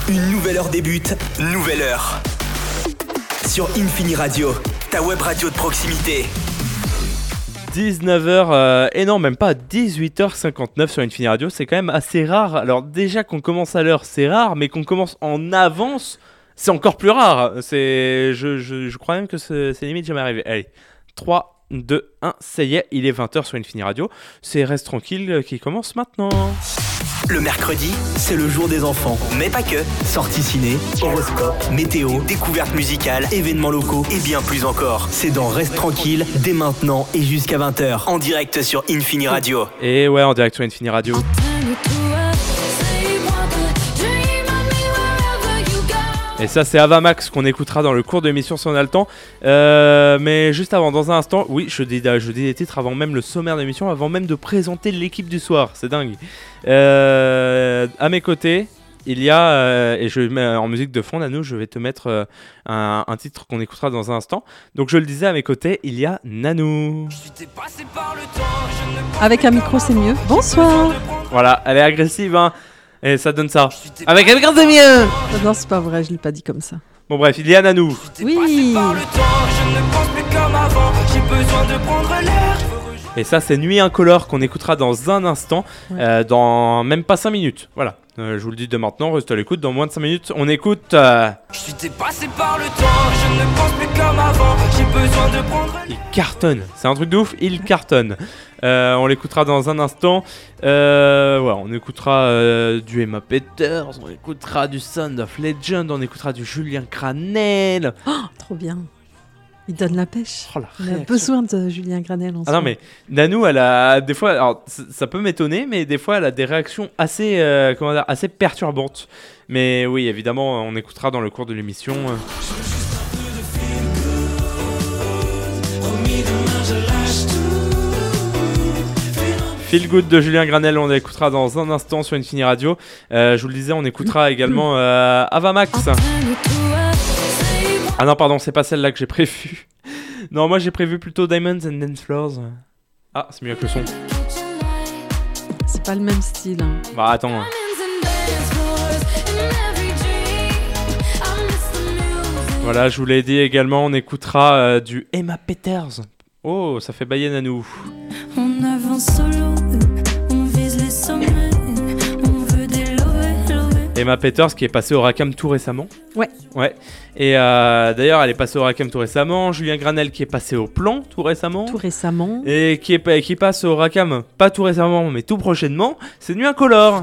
Une nouvelle heure débute, nouvelle heure. Sur Infini Radio, ta web radio de proximité. 19h, et non, même pas 18h59 sur Infini Radio, c'est quand même assez rare. Alors déjà qu'on commence à l'heure, c'est rare, mais qu'on commence en avance, c'est encore plus rare. Je crois même que c'est limite jamais arrivé. Allez, 3, 2, 1, ça y est, il est 20h sur Infini Radio. C'est Reste Tranquille qui commence maintenant. Le mercredi, c'est le jour des enfants. Mais pas que. Sorties ciné, horoscope, météo, découvertes musicales, événements locaux et bien plus encore. C'est dans Reste Tranquille, dès maintenant et jusqu'à 20h. En direct sur Infini Radio. Et ouais, en direct sur Infini Radio. Et ça, c'est Avamax qu'on écoutera dans le cours de l'émission si on a le temps. Mais juste avant, dans un instant, oui, je dis des titres avant même le sommaire de l'émission, avant même de présenter l'équipe du soir. C'est dingue. À mes côtés, il y a, et je mets en musique de fond, Nanou, je vais te mettre un titre qu'on écoutera dans un instant. Donc je le disais, à mes côtés, il y a Nanou. Avec un micro, c'est mieux. Bonsoir. Voilà, elle est agressive, hein. Et ça donne ça. Avec un micro, c'est mieux. Non, c'est pas vrai, je l'ai pas dit comme ça. Bon bref, il y a Nanou. Oui. Et ça, c'est Nuit Incolore qu'on écoutera dans un instant, Ouais. dans même pas 5 minutes. Voilà, je vous le dis de maintenant, restez à l'écoute. Dans moins de 5 minutes, on écoute. Je suis dépassé par le temps, je ne pense plus comme avant, j'ai besoin de prendre Il cartonne, c'est un truc de ouf, il cartonne. On l'écoutera dans un instant. On écoutera du Emma Peters, on écoutera du Sound of Legend, on écoutera du Julien Granel. Oh, trop bien. Il donne la pêche. Oh, la On a réaction. besoin de Julien Granel en Ah non, mais Nanou, elle a des fois, alors ça peut m'étonner, mais des fois elle a des réactions assez, assez perturbantes. Mais oui, évidemment, on écoutera dans le cours de l'émission. Feel Good de Julien Granel, on l'écoutera dans un instant sur Infini Radio. Je vous le disais, on écoutera également Avamax. Ah non, pardon, c'est pas celle-là que j'ai prévue. Non, moi j'ai prévu plutôt Diamonds and Dance Floors. Ah, c'est mieux que le son. c'est pas le même style. Hein. Bah attends. Voilà, je vous l'ai dit également, on écoutera du Emma Peters. Oh, ça fait bailler Nanou. On avance solo, on vise les sommets, on veut des lovés. Emma Peters qui est passée au Racam tout récemment. Ouais. Ouais. Et d'ailleurs, elle est passée au Racam tout récemment. Julien Granel qui est passé au Plan tout récemment. Tout récemment. Et qui passe au Racam, pas tout récemment, mais tout prochainement, c'est Nuit Incolore.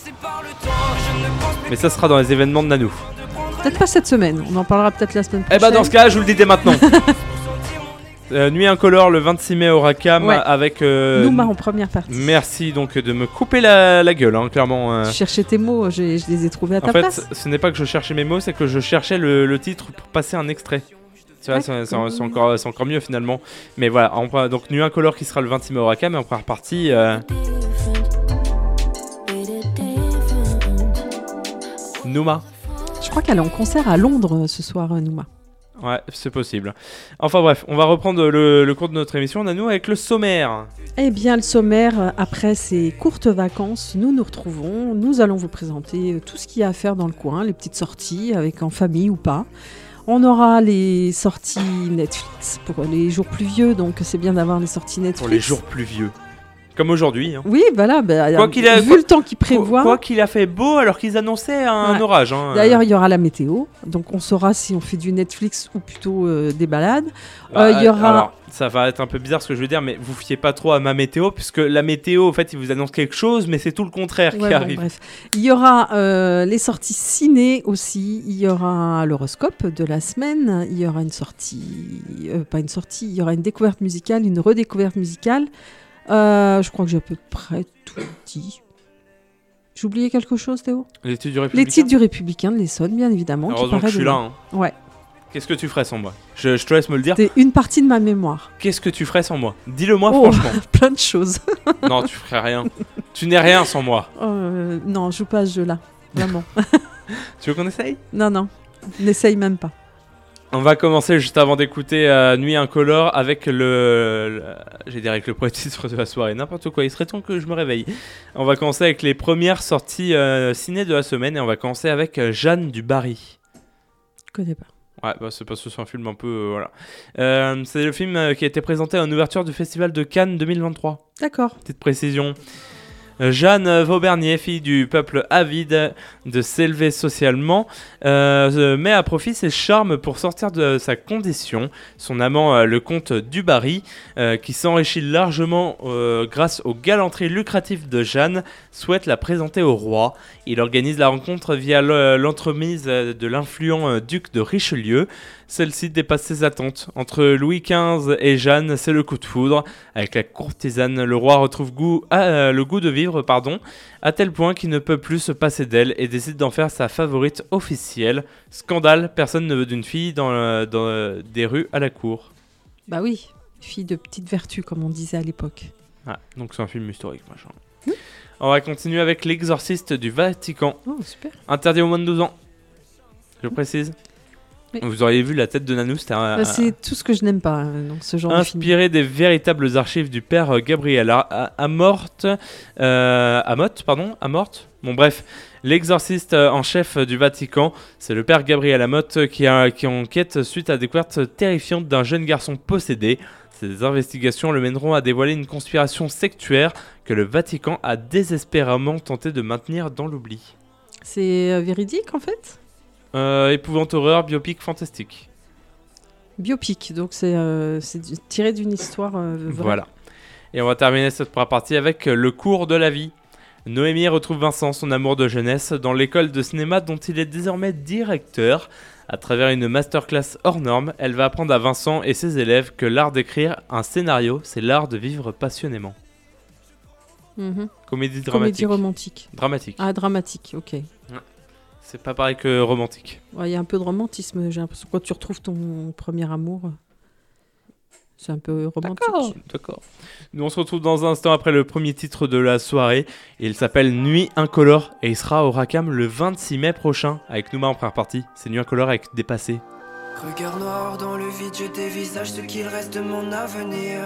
Mais ça sera dans les événements de Nanou. Peut-être pas cette semaine, on en parlera peut-être la semaine prochaine. Eh bah dans ce cas, je vous le dis dès maintenant. Nuit Incolore le 26 mai au Racam, Ouais. avec... Nouma en première partie. Merci donc de me couper la gueule, hein, clairement. Je cherchais tes mots, je les ai trouvés à ta En fait, place. ce n'est pas que je cherchais mes mots, c'est que je cherchais le titre pour passer un extrait. Tu vois, c'est encore mieux finalement. Mais voilà, donc Nuit Incolore qui sera le 26 mai au Racam, et en première partie... Nouma. Je crois qu'elle est en concert à Londres ce soir, Nouma. Ouais, c'est possible. Enfin bref, on va reprendre le cours de notre émission, Nanou, avec le sommaire. Eh bien, le sommaire, après ces courtes vacances, nous retrouvons. Nous allons vous présenter tout ce qu'il y a à faire dans le coin, les petites sorties, avec en famille ou pas. On aura les sorties Netflix pour les jours pluvieux, donc c'est bien d'avoir les sorties Netflix. Pour les jours pluvieux. Comme aujourd'hui. Hein. Oui, voilà, Quoi vu le temps qu'il prévoit. Quoi qu'il a fait beau alors qu'ils annonçaient un Ouais. orage. Hein. D'ailleurs, il y aura la météo, donc on saura si on fait du Netflix ou plutôt des balades. Il y aura... Alors, ça va être un peu bizarre ce que je veux dire, mais vous fiez pas trop à ma météo, puisque la météo, en fait, ils vous annoncent quelque chose, mais c'est tout le contraire qui Ouais, bon, arrive. bref. Il y aura les sorties ciné aussi. Il y aura l'horoscope de la semaine. Il y aura une sortie, pas une sortie. Il y aura une découverte musicale, une redécouverte musicale. Je crois que j'ai à peu près tout dit. J'ai oublié quelque chose, Théo? Les titres du Républicain. Les titres du Républicain de l'Essonne, bien évidemment. Heureusement que je suis là. Hein. Ouais. Qu'est-ce que tu ferais sans moi? Je te laisse me le dire. C'est une partie de ma mémoire. Qu'est-ce que tu ferais sans moi? Dis-le-moi Oh, franchement. plein de choses. Non, tu ferais rien. Tu n'es rien sans moi. Non, je joue pas à ce jeu-là. Vraiment. Tu veux qu'on essaye? Non, n'essaye même pas. On va commencer juste avant d'écouter Nuit Incolore avec j'ai dit avec le premier titre de la soirée, n'importe quoi, il serait temps que je me réveille. On va commencer avec les premières sorties ciné de la semaine et on va commencer avec Jeanne du Barry. Je connais pas. Ouais, bah c'est parce que c'est un film un peu... voilà. C'est le film qui a été présenté en ouverture du Festival de Cannes 2023. D'accord. Petite précision. Jeanne Vaubernier, fille du peuple avide de s'élever socialement, met à profit ses charmes pour sortir de sa condition. Son amant, le comte du Barry, qui s'enrichit largement grâce aux galanteries lucratives de Jeanne, souhaite la présenter au roi. Il organise la rencontre via l'entremise de l'influent duc de Richelieu. Celle-ci dépasse ses attentes. Entre Louis XV et Jeanne, c'est le coup de foudre. Avec la courtisane, le roi retrouve le goût de vivre, à tel point qu'il ne peut plus se passer d'elle et décide d'en faire sa favorite officielle. Scandale, personne ne veut d'une fille dans des rues à la cour. Bah oui, fille de petite vertu, comme on disait à l'époque. Ah, donc c'est un film historique, machin. On va continuer avec L'Exorciste du Vatican. Oh, super. Interdit aux moins de 12 ans. Je précise. Oui. Vous auriez vu la tête de Nanou, c'était c'est tout ce que je n'aime pas, donc ce genre de film. inspiré des véritables archives du père Gabriel Amorth. Bon bref, l'exorciste en chef du Vatican, c'est le père Gabriel Amorth qui enquête suite à la découverte terrifiante d'un jeune garçon possédé. Ces investigations le mèneront à dévoiler une conspiration sectaire que le Vatican a désespérément tenté de maintenir dans l'oubli. C'est véridique en fait ? Épouvante horreur, biopic fantastique. Biopic, donc c'est tiré d'une histoire vraie. Voilà. Et on va terminer cette première partie avec Le cours de la vie. Noémie retrouve Vincent, son amour de jeunesse, dans l'école de cinéma dont il est désormais directeur. À travers une masterclass hors norme, elle va apprendre à Vincent et ses élèves que l'art d'écrire un scénario, c'est l'art de vivre passionnément. Comédie dramatique. Comédie romantique. Dramatique. Ah, dramatique, ok. C'est pas pareil que romantique. Il y a un peu de romantisme, j'ai l'impression. Quand tu retrouves ton premier amour, c'est un peu romantique. D'accord. Nous on se retrouve dans un instant après le premier titre de la soirée. Il s'appelle Nuit Incolore et il sera au Racam le 26 mai prochain avec Nouma en première partie. C'est Nuit Incolore avec Dépassé. Regard noir dans le vide, je dévisage ce qu'il reste de mon avenir.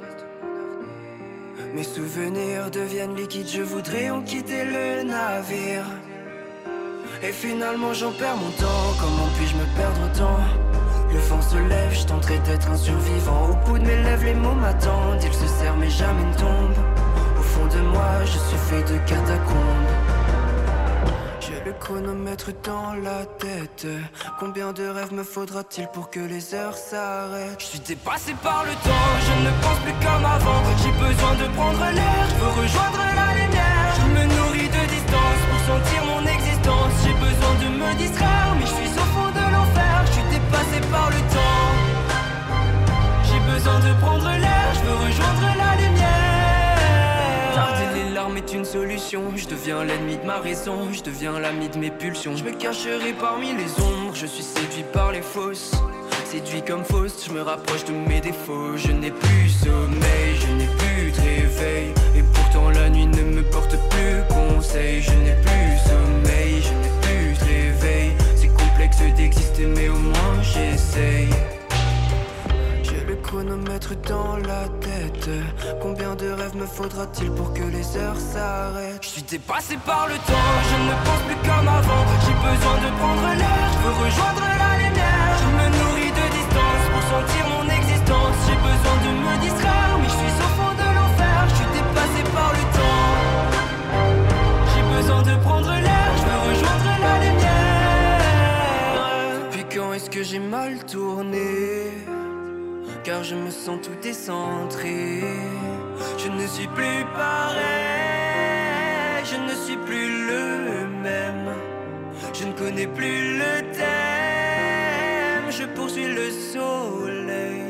Mes souvenirs deviennent liquides, je voudrais en quitter le navire. Et finalement j'en perds mon temps, comment puis-je me perdre autant? Le vent se lève, je tenterai d'être un survivant. Au bout de mes lèvres les mots m'attendent, ils se serrent mais jamais ne tombent. Au fond de moi je suis fait de catacombes. J'ai le chronomètre dans la tête. Combien de rêves me faudra-t-il pour que les heures s'arrêtent? Je suis dépassé par le temps, je ne pense plus comme avant. J'ai besoin de prendre l'air, je veux rejoindre la lumière. Je me nourris de distance pour sentir mon existence. J'ai besoin de me distraire, mais je suis au fond de l'enfer. Je suis dépassé par le temps. J'ai besoin de prendre l'air, je veux rejoindre la lumière. Tarder les larmes est une solution. Je deviens l'ennemi de ma raison, je deviens l'ami de mes pulsions. Je me cacherai parmi les ombres, je suis séduit par les fausses. Séduit comme fausse, je me rapproche de mes défauts. Je n'ai plus sommeil, je n'ai plus de réveil. Et pourtant la nuit ne me porte plus conseil. Je n'ai plus sommeil, je n'ai plus de réveil. C'est complexe d'exister mais au moins j'essaye. J'ai le chronomètre dans la tête. Combien de rêves me faudra-t-il pour que les heures s'arrêtent? Je suis dépassé par le temps, je ne pense plus comme avant. J'ai besoin de prendre l'air, je veux rejoindre la lumière. Je me nourris de distance pour sentir mon existence. J'ai besoin de me distraire, mais je suis au fond de l'enfer. Je suis dépassé par le temps. J'ai besoin de prendre l'air, je veux rejoindre la lumière. Depuis quand est-ce que j'ai mal tourné? Car je me sens tout décentré. Je ne suis plus pareil, je ne suis plus le même. Je ne connais plus le thème, je poursuis le soleil.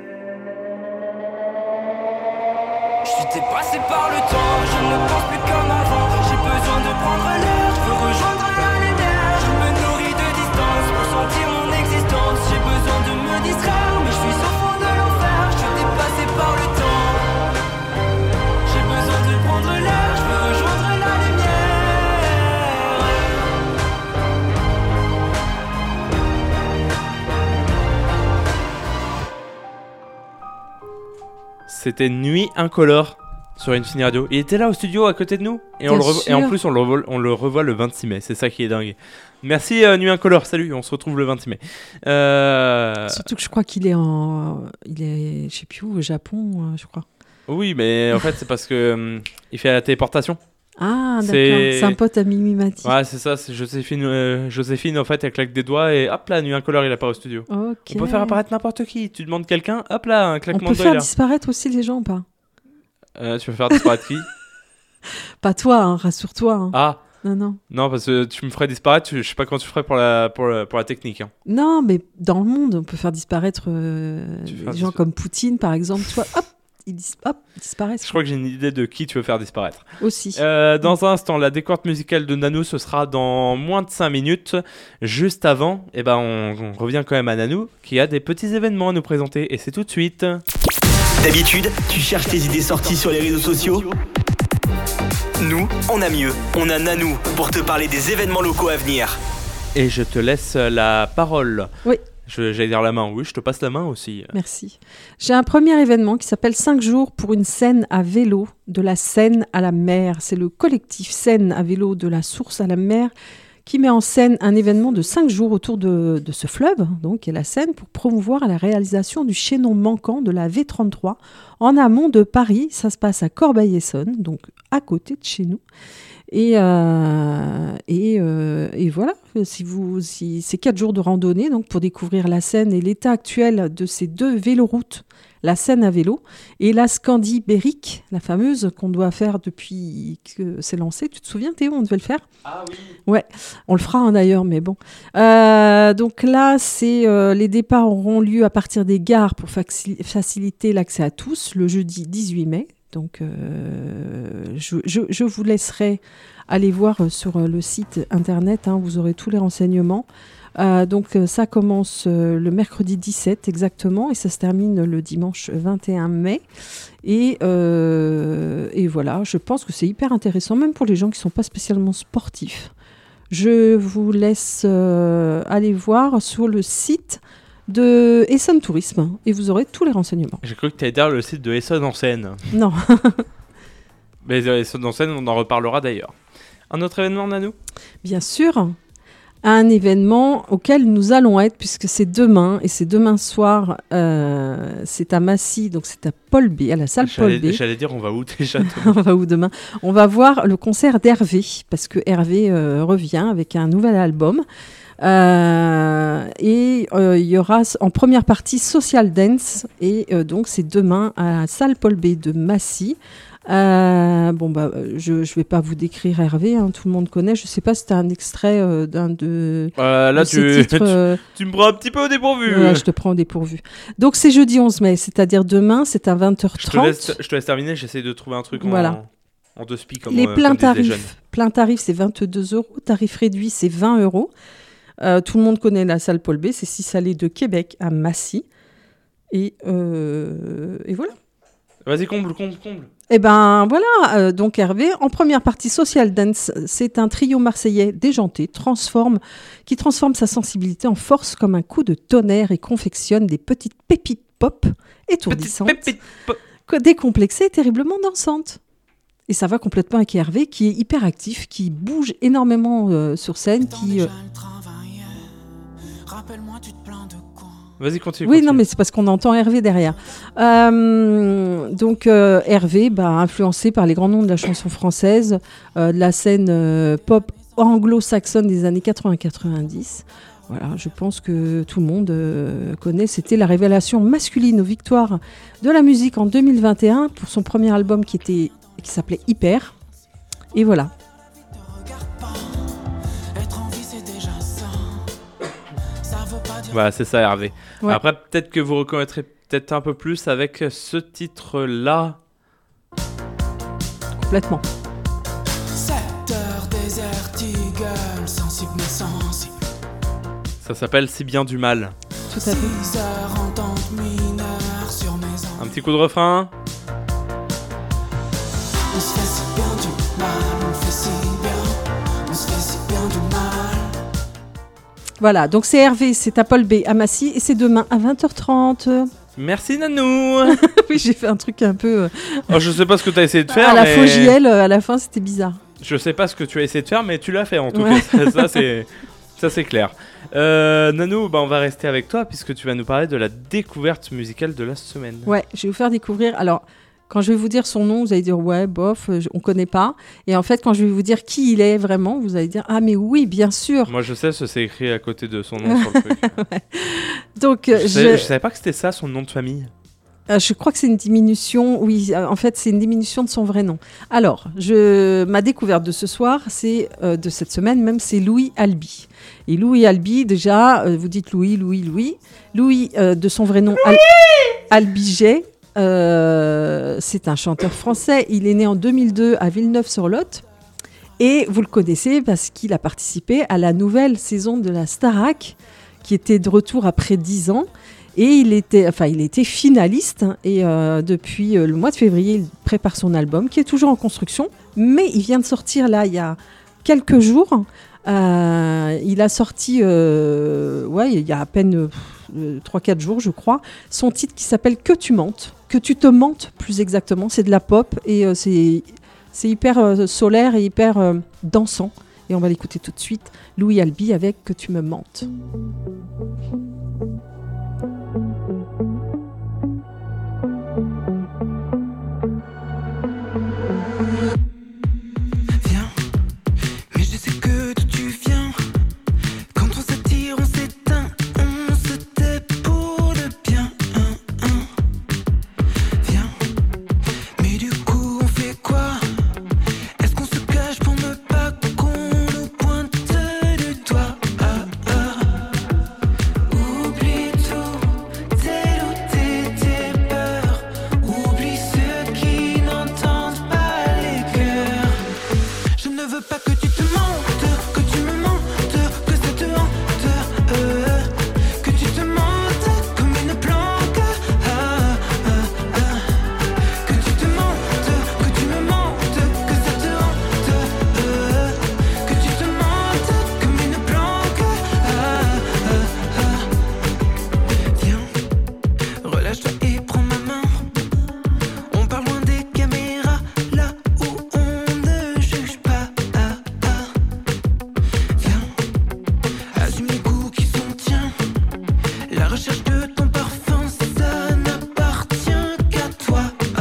Je suis dépassé par le temps, je ne pense plus comme avant. J'ai besoin de prendre l'air, je veux rejoindre la lumière. Je me nourris de distance pour sentir mon existence. J'ai besoin de me distraire, mais je suis au fond de l'enfer. Je suis dépassé par le temps. J'ai besoin de prendre l'air, je veux rejoindre la lumière. C'était Nuit Incolore sur Infini Radio. Il était là au studio à côté de nous et, Bien et en sûr. plus on le revoit le 26 mai. C'est ça qui est dingue. Merci Nuit Incolore, salut, on se retrouve le 26 mai. Surtout que je crois qu'il est je sais plus où, au Japon, je crois. Oui, mais en fait c'est parce que il fait la téléportation. Ah, d'accord. C'est- C'est un pote à Mimi Mati. Ouais, c'est ça, c'est Joséphine en fait, elle claque des doigts et hop là, Nuit Incolore il apparaît au studio. Ok. On peut faire apparaître n'importe qui. Tu demandes quelqu'un, hop là, un On claquement peut de doigts. faire là. disparaître aussi les gens ou pas? Tu veux faire disparaître qui? Pas toi, hein, rassure-toi. Hein. Ah, Non. non, parce que tu me ferais disparaître, je sais pas quand tu ferais pour la technique. Hein. Non, mais dans le monde, on peut faire disparaître Tu des fais gens comme Poutine, par exemple. Tu vois, hop, ils disparaissent Je crois que j'ai une idée de qui tu veux faire disparaître. aussi. Dans un instant, la découverte musicale de Nanou, ce sera dans moins de 5 minutes. Juste avant, eh ben, on revient quand même à Nanou, qui a des petits événements à nous présenter. Et c'est tout de suite. D'habitude, tu cherches tes idées sorties sur les réseaux sociaux? Nous, on a mieux. On a Nanou pour te parler des événements locaux à venir. Et je te laisse la parole. Oui. J'allais dire la main, oui, je te passe la main aussi. Merci. J'ai un premier événement qui s'appelle 5 jours pour une Seine à vélo, de la Seine à la mer. C'est le collectif Seine à vélo de la source à la mer qui met en scène un événement de 5 jours autour de ce fleuve, donc qui est la Seine, pour promouvoir la réalisation du chaînon manquant de la V33 en amont de Paris. Ça se passe à Corbeil-Essonnes, donc à côté de chez nous. Et voilà, si c'est 4 jours de randonnée donc pour découvrir la Seine et l'état actuel de ces 2 véloroutes, la Seine à vélo et la Scandibérique, la fameuse qu'on doit faire depuis que c'est lancé. Tu te souviens Théo, on devait le faire? Ah oui. Ouais, on le fera hein, d'ailleurs, mais bon. Donc là, les départs auront lieu à partir des gares pour faciliter l'accès à tous le jeudi 18 mai. Donc, je vous laisserai aller voir sur le site internet, hein, vous aurez tous les renseignements. Donc, ça commence le mercredi 17 exactement et ça se termine le dimanche 21 mai. Et voilà, je pense que c'est hyper intéressant, même pour les gens qui ne sont pas spécialement sportifs. Je vous laisse aller voir sur le site de Essonne Tourisme et vous aurez tous les renseignements. J'ai cru que tu allais dire le site de Essonne en Seine. Non. Mais Essonne en Seine, on en reparlera d'ailleurs. Un autre événement, Nanou? Bien sûr, un événement auquel nous allons être, puisque c'est demain, et c'est demain soir, c'est à Massy, donc c'est à Paul B, à la salle Paul B. J'allais dire, on va où déjà? On va où demain? On va voir le concert d'Hervé, parce que Hervé revient avec un nouvel album. Il y aura en première partie Social Dance, et donc c'est demain à la salle Paul B de Massy. Je vais pas vous décrire Hervé, hein, tout le monde connaît. Je sais pas si c'était un extrait d'un de. Là, de ces titres, tu me prends un petit peu au dépourvu. Ouais, je te prends au dépourvu. Donc c'est jeudi 11 mai, c'est-à-dire demain, c'est à 20h30. Je te laisse terminer, j'essaie de trouver un truc Voilà. en deux spies comme Les comme disent les jeunes. plein tarif c'est 22 €, tarif réduit c'est 20 €. Tout le monde connaît la salle Paul B, c'est 6 allées de Québec à Massy. Et voilà. Vas-y, comble. Et ben voilà, donc Hervé, en première partie Social Dance, c'est un trio marseillais déjanté, qui transforme sa sensibilité en force comme un coup de tonnerre et confectionne des petites pépites pop étourdissantes, décomplexées et terriblement dansantes. Et ça va complètement avec Hervé, qui est hyper actif, qui bouge énormément sur scène, qui... Rappelle-moi, tu te plains de quoi? Vas-y, continue. Oui, non, mais c'est parce qu'on entend Hervé derrière. Hervé, influencé par les grands noms de la chanson française, de la scène pop anglo-saxonne des années 80-90. Voilà, je pense que tout le monde connaît. C'était la révélation masculine aux victoires de la musique en 2021 pour son premier album qui s'appelait Hyper. Et voilà. Voilà, c'est ça, Hervé. Ouais. Après, peut-être que vous reconnaîtrez peut-être un peu plus avec ce titre-là. Complètement. 7 heures désert, Eagle, sensible mais sensible. Ça s'appelle Si bien du mal. Tout à fait. 6 heures entente mineure sur mes ondes. Un petit coup de refrain. On se fait si bien du mal, on fait si bien, on se fait si bien du mal. Voilà, donc c'est Hervé, c'est à Paul B à Massy et c'est demain à 20h30. Merci Nanou. Oui, j'ai fait un truc un peu Oh, je sais pas ce que tu as essayé de faire. à la mais... faux JL, à la fin, c'était bizarre. Je sais pas ce que tu as essayé de faire, mais tu l'as fait en tout Ouais. cas. Ça c'est clair. Nanou, on va rester avec toi puisque tu vas nous parler de la découverte musicale de la semaine. Ouais, je vais vous faire découvrir. Alors, quand je vais vous dire son nom, vous allez dire ouais, bof, on connaît pas. Et en fait, quand je vais vous dire qui il est vraiment, vous allez dire ah mais oui, bien sûr. Moi je sais, c'est écrit à côté de son nom sur le truc. Donc, Je savais pas que c'était ça son nom de famille. Je crois que c'est une diminution. Oui, en fait, c'est une diminution de son vrai nom. Alors, ma découverte de ce soir, c'est de cette semaine même, c'est Louis Albi. Et Louis Albi, déjà, vous dites Louis, de son vrai nom, Albiget. C'est un chanteur français. Il est né en 2002 à Villeneuve-sur-Lot. Et vous le connaissez parce qu'il a participé à la nouvelle saison de la Starac, qui était de retour après 10 ans. Et il était finaliste. Hein, et depuis le mois de février, il prépare son album, qui est toujours en construction. Mais il vient de sortir, là, il y a quelques jours. Il a sorti, il y a à peine 3-4 jours, je crois, son titre qui s'appelle Que tu mentes. Que tu te mentes, plus exactement. C'est de la pop et c'est hyper solaire et hyper dansant. Et on va l'écouter tout de suite. Louis Albi avec Que tu me mentes. Viens, mais je sais que d'où tu viens. Quand on s'attire, on s'éteint, on se tait pour le bien. Viens, mais du coup on fait quoi? Est-ce qu'on se cache pour ne pas qu'on nous pointe du doigt? Oublie tout, tes doutes et tes peurs. Oublie ceux qui n'entendent pas les cœurs. Je ne veux pas que tu te mentes, que tu me mentes, que ça te hante, que tu te mentes comme une planque. Que tu te mentes, que tu me mentes, que ça te hante, que tu te mentes comme une planque. Viens, relâche-toi et prends ma main. On part loin des caméras, là où on ne juge pas. Viens, assume les coups qui sont tiens. La recherche de ton parfum, ça n'appartient qu'à toi.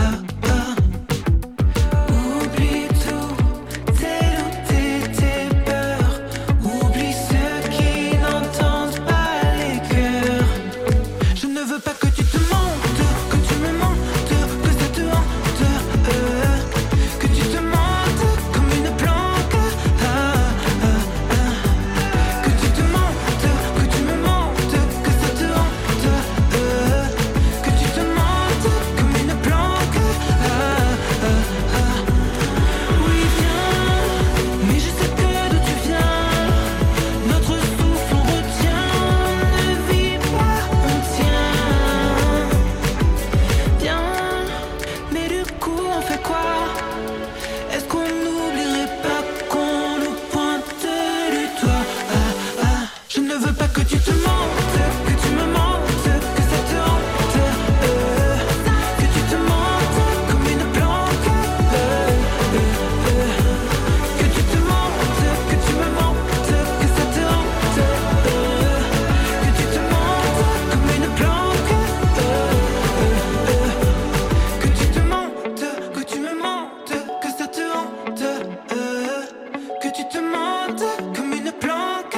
Oublie tout, tes doutes et tes peurs. Oublie ceux qui n'entendent pas les cœurs. Je ne veux pas que tu te mentes, que tu me mentes, que ça te hante, que tu te mentes comme une planque. Que tu te mentes, que tu me mentes, que ça te hante, que tu te mentes comme une planque. Oui, viens, mais je sais que d'où tu viens. Notre souffle on retient, ne vit pas, on tient. Viens, mais du coup on fait quoi? Est-ce qu'on n'oublierait pas qu'on nous pointe du doigt? Je ne veux pas que tu te mentes, que tu me mentes, que ça te hante, que tu te mentes comme une planque. Que tu te mentes, que tu me mentes, que ça te hante, que tu te mentes comme une planque. Que tu te mentes, que tu me mentes, que ça te hante, que tu te mentes comme une planque.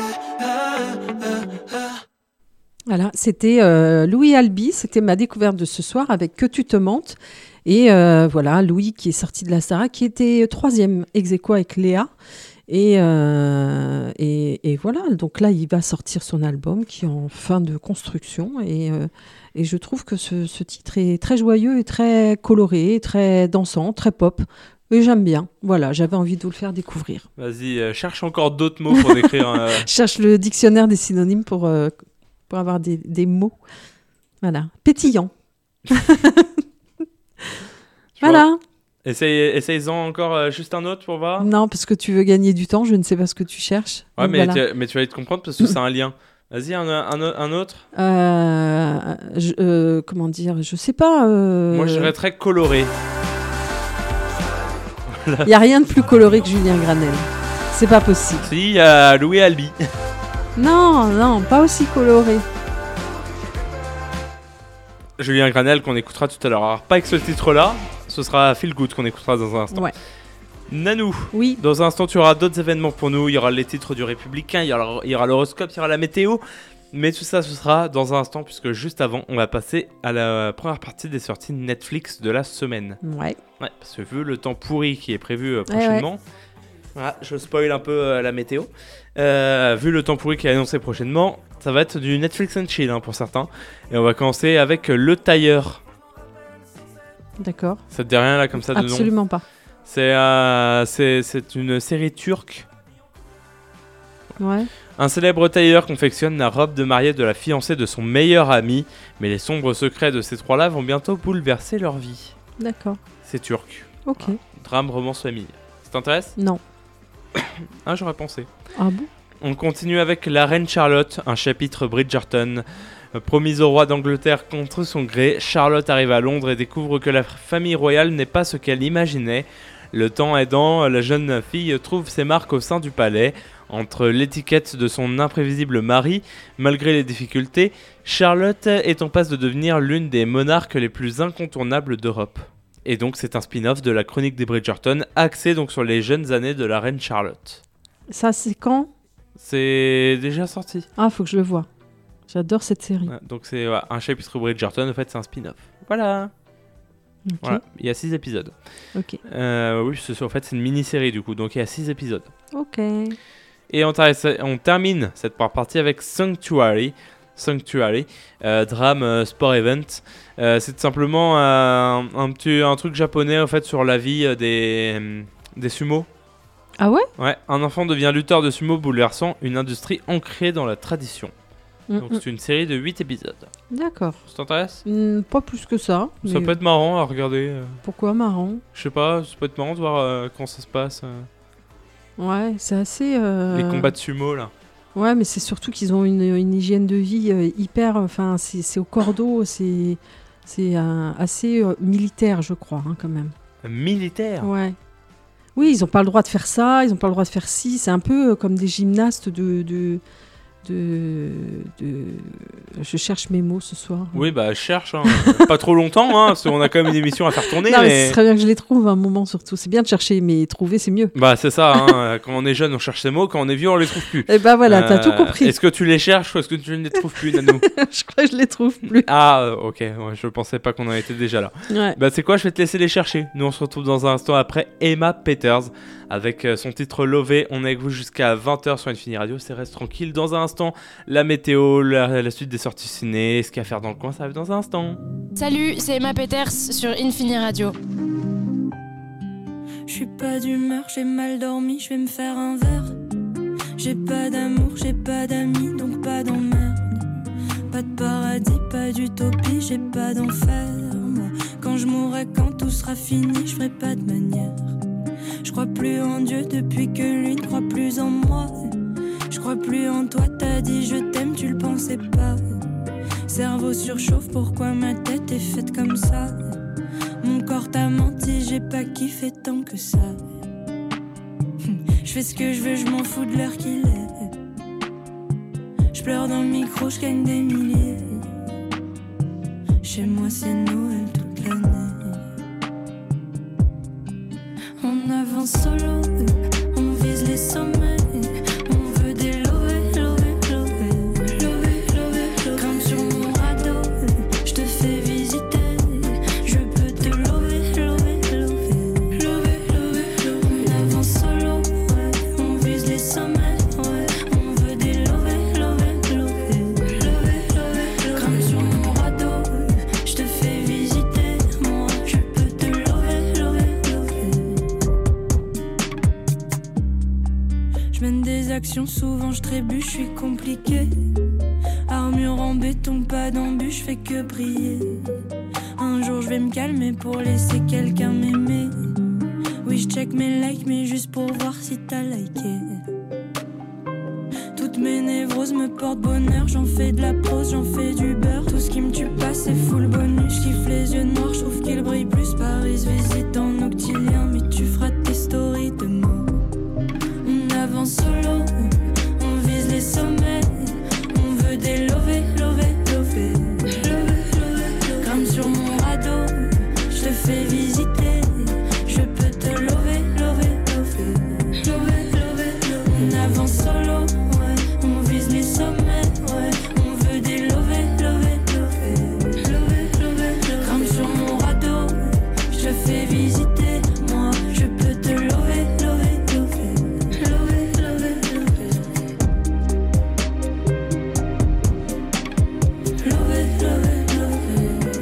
Voilà, c'était Louis Albi, c'était ma découverte de ce soir avec Que tu te mentes. Et voilà, Louis qui est sorti de la Starac, qui était 3e ex aequo avec Léa. Et voilà, donc là, il va sortir son album qui est en fin de construction. Et je trouve que ce titre est très joyeux et très coloré, très dansant, très pop. Et j'aime bien. Voilà, j'avais envie de vous le faire découvrir. Vas-y, cherche encore d'autres mots pour décrire. Je cherche le dictionnaire des synonymes pour avoir des mots. Voilà, pétillant. Voilà. Essaye-en encore juste un autre pour voir. Non, parce que tu veux gagner du temps, je ne sais pas ce que tu cherches. Ouais, Donc mais, voilà. mais tu vas vite comprendre parce que c'est un lien. Vas-y, un autre. Comment dire, je sais pas. Moi, je dirais très coloré. Il y a rien de plus coloré que Julien Granel. C'est pas possible. Si, il y a Louis Albi. Non, pas aussi coloré. Julien Granel qu'on écoutera tout à l'heure. Alors, pas avec ce titre-là, ce sera Feel Good qu'on écoutera dans un instant. Ouais. Nanou, Oui. dans un instant, tu auras d'autres événements pour nous. Il y aura les titres du Républicain, il y aura l'horoscope, il y aura la météo. Mais tout ça, ce sera dans un instant, puisque juste avant, on va passer à la première partie des sorties Netflix de la semaine. Ouais. Ouais, parce que vu le temps pourri qui est prévu prochainement, voilà, je spoil un peu la météo. Vu le temps pourri qui est annoncé prochainement, ça va être du Netflix and chill pour certains. Et on va commencer avec Le Tailleur. D'accord. Ça te dit rien là comme ça de nom ? Absolument pas. C'est une série turque. Ouais. Un célèbre tailleur confectionne la robe de mariée de la fiancée de son meilleur ami, mais les sombres secrets de ces trois-là vont bientôt bouleverser leur vie. D'accord. C'est turc. Ok. Voilà. Drame, romance, famille. Ça t'intéresse ? Non. Ah, j'aurais pensé. Ah bon ? On continue avec La Reine Charlotte, un chapitre Bridgerton. Promise au roi d'Angleterre contre son gré, Charlotte arrive à Londres et découvre que la famille royale n'est pas ce qu'elle imaginait. Le temps aidant, la jeune fille trouve ses marques au sein du palais. Entre l'étiquette de son imprévisible mari, malgré les difficultés, Charlotte est en passe de devenir l'une des monarques les plus incontournables d'Europe. Et donc c'est un spin-off de la chronique des Bridgerton, axé donc sur les jeunes années de la reine Charlotte. Ça, c'est quand ? C'est déjà sorti. Ah, faut que je le voie. J'adore cette série. Ouais, donc c'est un chapitre Bridgerton, en fait c'est un spin-off. Voilà. Ok. Voilà. Il y a 6 épisodes. Ok. Oui, en fait c'est une mini-série du coup, donc il y a 6 épisodes. Ok. Et on termine cette partie avec Sanctuary, drame sport event. C'est tout simplement un truc japonais en fait sur la vie des sumo. Ah ouais ? Ouais, un enfant devient lutteur de sumo bouleversant une industrie ancrée dans la tradition. Donc c'est une série de 8 épisodes. D'accord. Ça t'intéresse ? Pas plus que ça. Ça peut être marrant à regarder. Pourquoi marrant ? Je sais pas, ça peut être marrant de voir comment ça se passe. Ouais, c'est assez... Les combats de sumo là. Ouais, mais c'est surtout qu'ils ont une hygiène de vie hyper... Enfin, c'est au cordeau, c'est assez militaire, je crois, quand même. Militaire ? Ouais. Oui, ils n'ont pas le droit de faire ça, ils n'ont pas le droit de faire ci. C'est un peu comme des gymnastes de... Je cherche mes mots ce soir. Oui, bah je cherche, pas trop longtemps, parce qu'on a quand même une émission à faire tourner. Non, mais ce serait bien que je les trouve à un moment surtout. C'est bien de chercher, mais trouver c'est mieux. Bah c'est ça, quand on est jeune on cherche ces mots, quand on est vieux on les trouve plus. Et bah voilà, t'as tout compris. Est-ce que tu les cherches ou est-ce que tu ne les trouves plus, Nanou ? Je crois que je les trouve plus. Ah ok, ouais, je pensais pas qu'on en était déjà là. Ouais. Bah c'est quoi, je vais te laisser les chercher. Nous on se retrouve dans un instant après Emma Peters avec son titre Lové. On est avec vous jusqu'à 20h sur Infini Radio, c'est Reste Tranquille. Dans un instant, la météo, la suite des sorties ciné, ce qu'il y a à faire dans le coin, ça arrive dans un instant. Salut, c'est Emma Peters sur Infini Radio. Je suis pas d'humeur, j'ai mal dormi, je vais me faire un verre. J'ai pas d'amour, j'ai pas d'amis, donc pas d'emmerde. Pas de paradis, pas d'utopie, j'ai pas d'enfer. Moi, quand je mourrai, quand tout sera fini, je ferai pas de manière. Je crois plus en Dieu depuis que lui ne croit plus en moi. Je crois plus en toi, t'as dit je t'aime, tu le pensais pas. Cerveau surchauffe, pourquoi ma tête est faite comme ça? Mon corps t'a menti, j'ai pas kiffé tant que ça. Je fais ce que je veux, je m'en fous de l'heure qu'il est. Je pleure dans le micro, je gagne des milliers. Chez moi c'est Noël toute l'année. On avance solo, on vise les sommets. On veut des lovés, lovés, lovés, lovés, lovés. Grimpe sur mon radeau, je te fais visiter. Je peux te lover, lover, lover, lover, lover, lover. On avance solo, ouais, on vise les sommets, ouais. On veut des lovés, lovés, lovés, lovés, lovés. Grimpe sur mon radeau, je te fais visiter. Moi, je peux te lover, lover, lover. Je mène des actions, souvent je trébuche, je suis compliqué. Armure en béton, pas d'embûche, je fais que briller. Un jour je vais me calmer pour laisser quelqu'un m'aimer. Oui, je check mes likes, mais juste pour voir si t'as liké. Tout Toutes mes névroses me portent bonheur. J'en fais de la prose, j'en fais du beurre. Tout ce qui me tue pas, c'est full bonus. J'kiffe les yeux noirs, j'trouve qu'ils brillent plus. Paris visite en octilien, mais tu feras tes stories de mots. On avance solo, on vise les sommets. On veut des lovés, lovés, lovés. Grimpe sur mon radeau, j'te fais visiter. Je peux te lover, lover, lover. Lover, lover, lover. On avance solo, ouais. On vise les sommets, ouais. On veut des lovés, lovés, lovés. Lover, lover, lover. Grimpe sur mon radeau, j'te fais visiter. Moi, je peux te lover, lover, lover. Lover, lover, lover. Lover, lover, lover.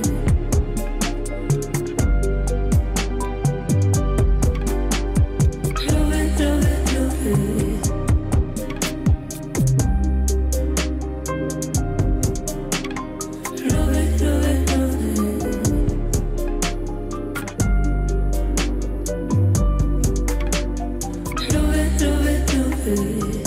Lover, lover, lover. Lover, lover, lover. Lover, lover, lover.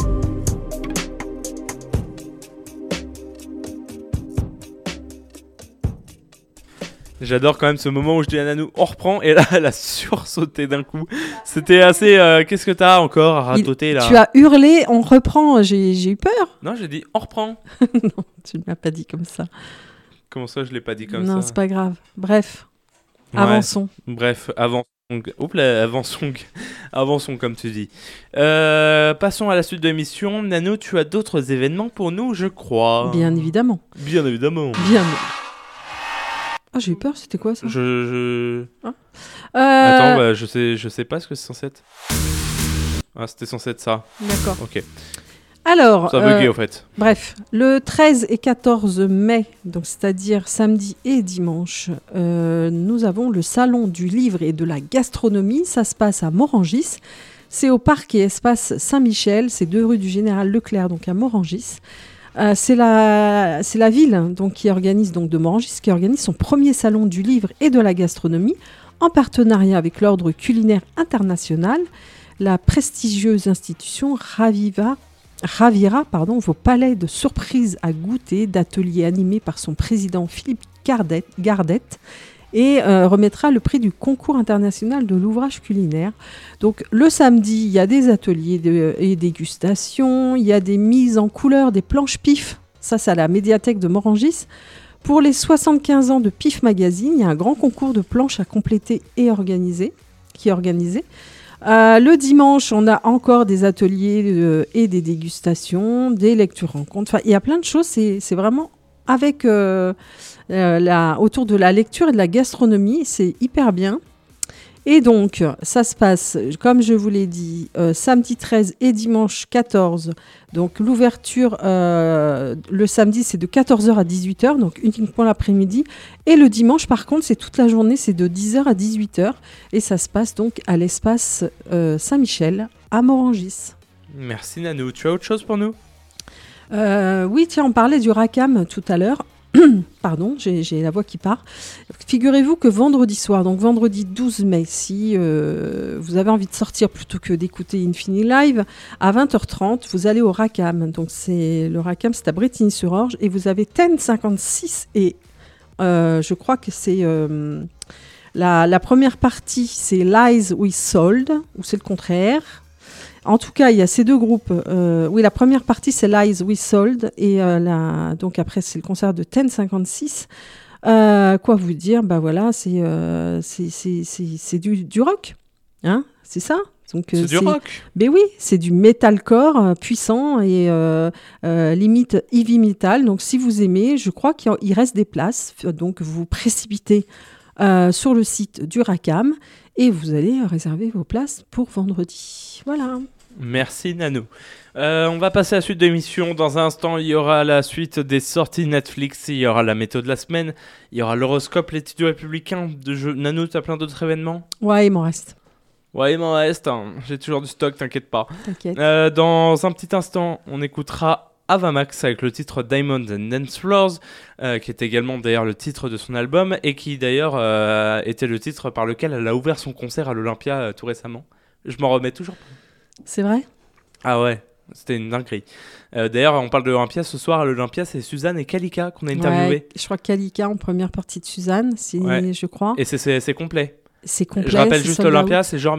J'adore quand même ce moment où je dis à Nanou, on reprend, et là elle a sursauté d'un coup. C'était assez. Qu'est-ce que t'as encore à ratoter là? Tu as hurlé, on reprend, j'ai eu peur. Non, j'ai dit on reprend. Non, tu ne m'as pas dit comme ça. Comment ça, je l'ai pas dit comme Non, ça? c'est pas grave. Bref, Ouais. avançons. Bref, avançons. Oups là, avançons. Avançons comme tu dis. Passons à la suite de l'émission. Nanou, tu as d'autres événements pour nous, je crois. Bien évidemment. Bien évidemment. Bien. Ah, j'ai eu peur, c'était quoi ça Attends, bah, je sais pas ce que c'est censé être. Ah, c'était censé être ça. D'accord. Ok. Alors, Ça a bugué au fait. bref, le 13 et 14 mai, donc c'est-à-dire samedi et dimanche, nous avons le salon du livre et de la gastronomie. Ça se passe à Morangis. C'est au parc et espace Saint-Michel. C'est 2 rue du Général Leclerc, donc à Morangis. C'est la ville donc, qui organise, donc de Morangis, qui organise son premier salon du livre et de la gastronomie en partenariat avec l'Ordre culinaire international. La prestigieuse institution ravira vos palais de surprises à goûter, d'ateliers animés par son président Philippe Gardette et remettra le prix du concours international de l'ouvrage culinaire. Donc le samedi, il y a des ateliers et dégustations, il y a des mises en couleur, des planches PIF, ça c'est à la médiathèque de Morangis. Pour les 75 ans de PIF Magazine, il y a un grand concours de planches à compléter et qui est organisé. Le dimanche, on a encore des ateliers et des dégustations, des lectures rencontres. Enfin, il y a plein de choses. C'est vraiment avec autour de la lecture et de la gastronomie. C'est hyper bien. Et donc, ça se passe, comme je vous l'ai dit, samedi 13 et dimanche 14. Donc, l'ouverture, le samedi, c'est de 14h à 18h, donc uniquement l'après-midi. Et le dimanche, par contre, c'est toute la journée, c'est de 10h à 18h. Et ça se passe donc à l'espace Saint-Michel, à Morangis. Merci Nanou. Tu as autre chose pour nous? Oui, tiens, on parlait du Racam tout à l'heure. Pardon, j'ai la voix qui part. Figurez-vous que vendredi soir, donc vendredi 12 mai, si vous avez envie de sortir plutôt que d'écouter Infini Live, à 20h30, vous allez au Racam. Donc le Racam, c'est à Brétigny-sur-Orge, et vous avez Ten 56 et je crois que c'est la première partie, c'est Lies We Sold, ou c'est le contraire. En tout cas, il y a ces deux groupes. Oui, la première partie, c'est Lies We Sold. Et donc après, c'est le concert de Ten 56. Quoi vous dire? Bah voilà, c'est du rock. Hein, c'est ça? Donc, c'est du rock. Ben oui, c'est du metalcore puissant et limite heavy metal. Donc si vous aimez, je crois qu'il reste des places. Donc vous vous précipitez sur le site du Racam et vous allez réserver vos places pour vendredi. Voilà. Merci Nanou. On va passer à la suite de l'émission. Dans un instant, il y aura la suite des sorties Netflix, il y aura la météo de la semaine, il y aura l'horoscope, l'étude républicain. Nanou, tu as plein d'autres événements? Ouais, il m'en reste. Ouais, il m'en reste. Hein. J'ai toujours du stock, t'inquiète pas. T'inquiète. Dans un petit instant, on écoutera Avamax avec le titre Diamonds and Dance Floors, qui est également d'ailleurs le titre de son album et qui d'ailleurs était le titre par lequel elle a ouvert son concert à l'Olympia tout récemment. Je m'en remets toujours pas. C'est vrai? Ah ouais. C'était une dinguerie. D'ailleurs, on parle de Olympia ce soir. À l'Olympia, c'est Suzanne et Kalika qu'on a interviewé. Ouais, je crois que Kalika en première partie de Suzanne, Ouais. je crois. Et c'est complet. C'est complet. Je rappelle c'est juste sold l'Olympia, out. c'est genre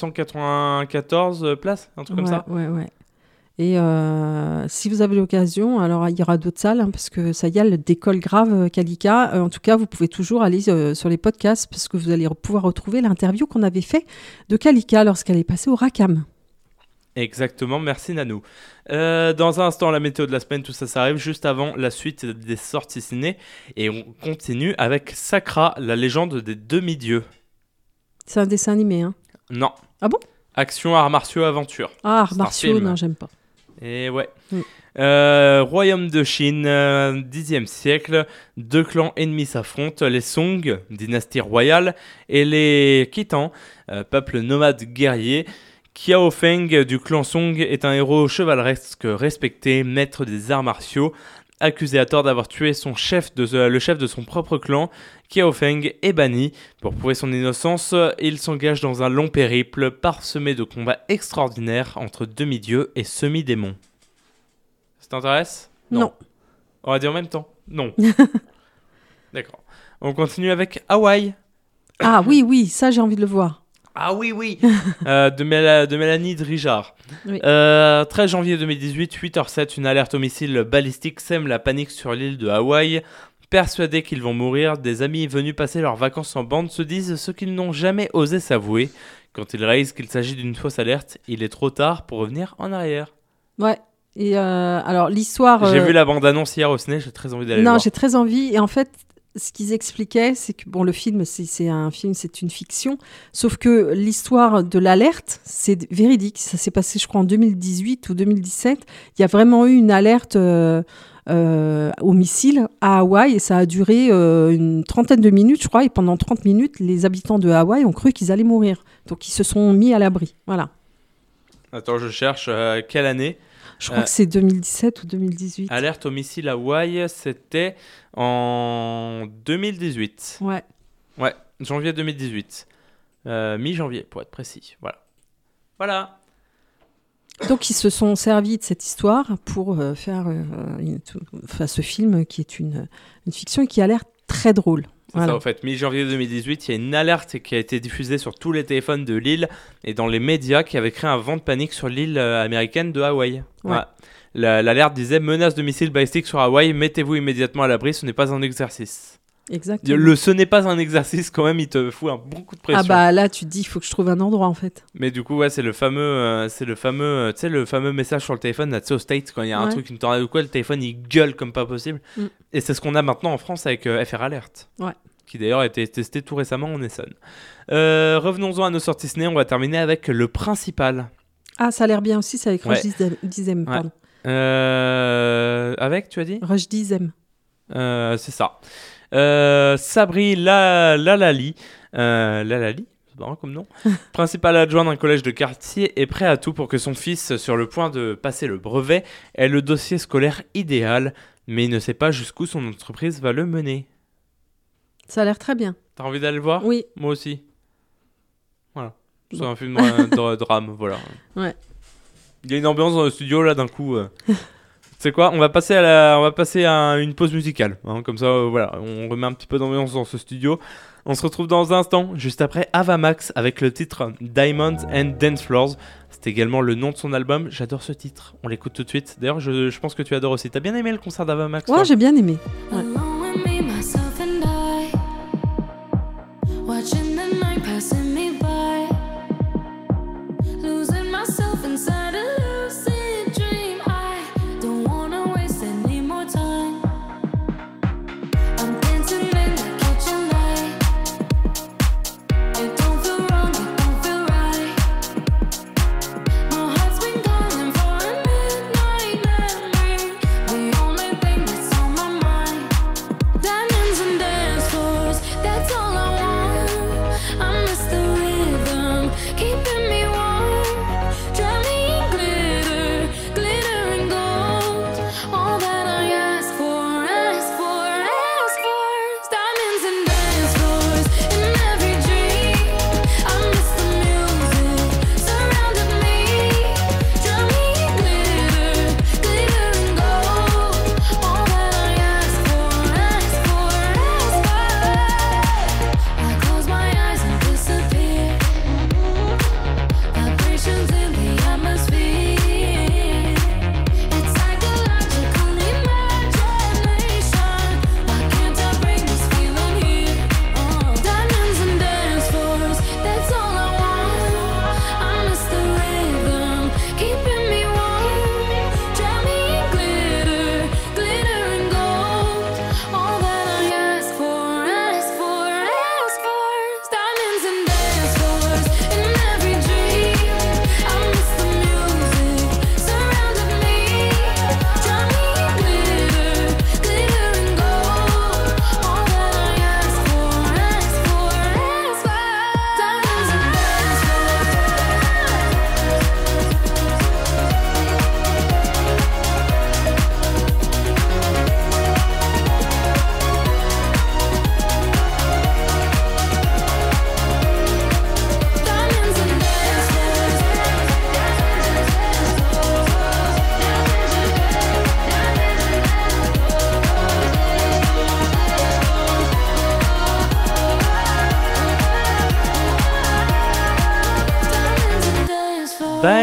1994 places, un truc comme ça. Ouais. Et si vous avez l'occasion, alors il y aura d'autres salles, parce que ça y est, elle décolle grave, Kalika. En tout cas, vous pouvez toujours aller sur les podcasts, parce que vous allez pouvoir retrouver l'interview qu'on avait fait de Kalika lorsqu'elle est passée au Racam. Exactement, merci Nanou. Dans un instant, la météo de la semaine, tout ça, ça arrive juste avant la suite des sorties ciné. Et on continue avec Sakra, la légende des demi-dieux. C'est un dessin animé, hein. Non. Ah bon ? Action, arts martiaux, aventure. Ah, arts Star martiaux, Film. non, j'aime pas. Et ouais. Mm. Royaume de Chine, 10e siècle. Deux clans ennemis s'affrontent, les Song, dynastie royale, et les Khitans, peuple nomade guerrier. Qiao Feng du clan Song est un héros chevaleresque respecté, maître des arts martiaux. Accusé à tort d'avoir tué le chef de son propre clan, Qiao Feng est banni. Pour prouver son innocence, il s'engage dans un long périple parsemé de combats extraordinaires entre demi-dieux et semi-démons. Ça t'intéresse ? Non. On va dire en même temps ? Non. D'accord. On continue avec Hawaï. Ah oui, ça j'ai envie de le voir. Ah oui. de Mélanie Drijard. Oui. 13 janvier 2018, 8h07, une alerte au missile balistique sème la panique sur l'île de Hawaï. Persuadés qu'ils vont mourir, des amis venus passer leurs vacances en bande se disent ce qu'ils n'ont jamais osé s'avouer. Quand ils réalisent qu'il s'agit d'une fausse alerte, il est trop tard pour revenir en arrière. Ouais. Et alors l'histoire. J'ai vu la bande-annonce hier au ciné, j'ai très envie d'aller le Non, voir. j'ai très envie. Et en fait, ce qu'ils expliquaient, c'est que bon, le film, c'est un film, c'est une fiction. Sauf que l'histoire de l'alerte, c'est véridique. Ça s'est passé, je crois, en 2018 ou 2017. Il y a vraiment eu une alerte au missile à Hawaï et ça a duré une trentaine de minutes, je crois. Et pendant 30 minutes, les habitants de Hawaï ont cru qu'ils allaient mourir. Donc, ils se sont mis à l'abri. Voilà. Attends, je cherche quelle année. Je crois que c'est 2017 ou 2018. Alerte au missile Hawaï, c'était en 2018. Ouais. Ouais, janvier 2018. Mi-janvier, pour être précis. Voilà. Donc, ils se sont servis de cette histoire pour faire ce film qui est une fiction et qui a l'air très drôle. C'est ça, en fait. Mi-janvier 2018, il y a une alerte qui a été diffusée sur tous les téléphones de l'île et dans les médias qui avait créé un vent de panique sur l'île américaine de Hawaï. Ouais. Voilà. L'alerte disait « Menace de missiles balistiques sur Hawaï, mettez-vous immédiatement à l'abri, ce n'est pas un exercice ». Exactement. Ce n'est pas un exercice, quand même, il te fout un bon coup de pression. Ah bah là, tu te dis, il faut que je trouve un endroit, en fait. Mais du coup, ouais, c'est le fameux message sur le téléphone, là, tu sais, aux States, quand il y a un truc, une tornade ou quoi, le téléphone, il gueule comme pas possible. Mm. Et c'est ce qu'on a maintenant en France avec FR Alert. Ouais. Qui d'ailleurs a été testé tout récemment en Essonne. Revenons-en à nos sorties ciné, on va terminer avec Le Principal. Ah, ça a l'air bien aussi, c'est avec Ouais. Rush Dizem, pardon. Avec, tu as dit Rush Dizem. C'est ça. Sabri Lalali. Lalali, c'est marrant comme nom. Principal adjoint d'un collège de quartier est prêt à tout pour que son fils, sur le point de passer le brevet, ait le dossier scolaire idéal, mais il ne sait pas jusqu'où son entreprise va le mener. Ça a l'air très bien. T'as envie d'aller le voir ? Oui. Moi aussi. Voilà. C'est Bon. un film de drame, voilà. Ouais. Il y a une ambiance dans le studio là d'un coup. Tu sais quoi ? On va passer à une pause musicale. Hein, comme ça, voilà, on remet un petit peu d'ambiance dans ce studio. On se retrouve dans un instant, juste après Avamax avec le titre Diamonds and Dance Floors. C'est également le nom de son album. J'adore ce titre. On l'écoute tout de suite. D'ailleurs, je pense que tu adores aussi. T'as bien aimé le concert d'Avamax ? Ouais, toi j'ai bien aimé. Ouais. Alone with me, myself and I, watching the night passing me by, losing myself inside a lucid dream. I don't wanna waste any more time. I'm dancing in the kitchen light. It don't feel wrong, it don't feel right. My heart's been calling for a midnight memory. The only thing that's on my mind.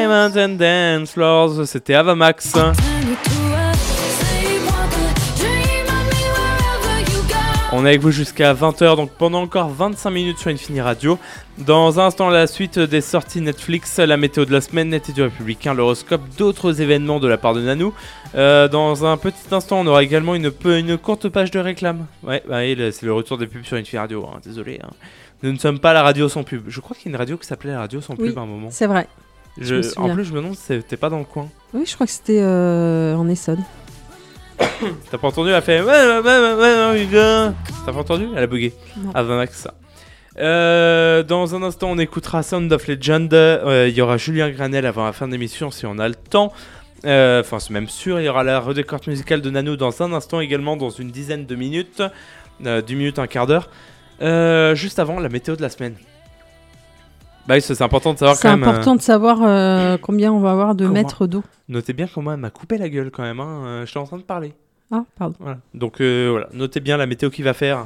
Diamonds and Dance Floors, c'était Avamax. On est avec vous jusqu'à 20h, donc pendant encore 25 minutes sur Infini Radio. Dans un instant, la suite des sorties Netflix, la météo de la semaine, Net et du Républicain, l'horoscope, d'autres événements de la part de Nanou. Dans un petit instant, on aura également une courte page de réclame. Ouais, c'est le retour des pubs sur Infini Radio, hein, désolé. Hein. Nous ne sommes pas la radio sans pub. Je crois qu'il y a une radio qui s'appelait la radio sans pub à un moment. C'est vrai. En plus, je me demande si c'était pas dans le coin. Oui, je crois que c'était en Essonne. T'as pas entendu? Elle a fait. T'as pas entendu? Elle a bugué. Avamax. Dans un instant, on écoutera Sound of Legend. Il y aura Julien Granel avant la fin de l'émission si on a le temps. Enfin, c'est même sûr. Il y aura la redécouverte musicale de Nanou dans un instant également, dans une dizaine de minutes. 10 minutes, un quart d'heure. Juste avant, la météo de la semaine. Bah oui, c'est important de savoir quand même. C'est important de savoir combien on va avoir de mètres d'eau. Notez bien comment elle m'a coupé la gueule quand même. Hein. J'étais en train de parler. Ah, pardon. Voilà. Donc voilà, notez bien la météo qu'il va faire.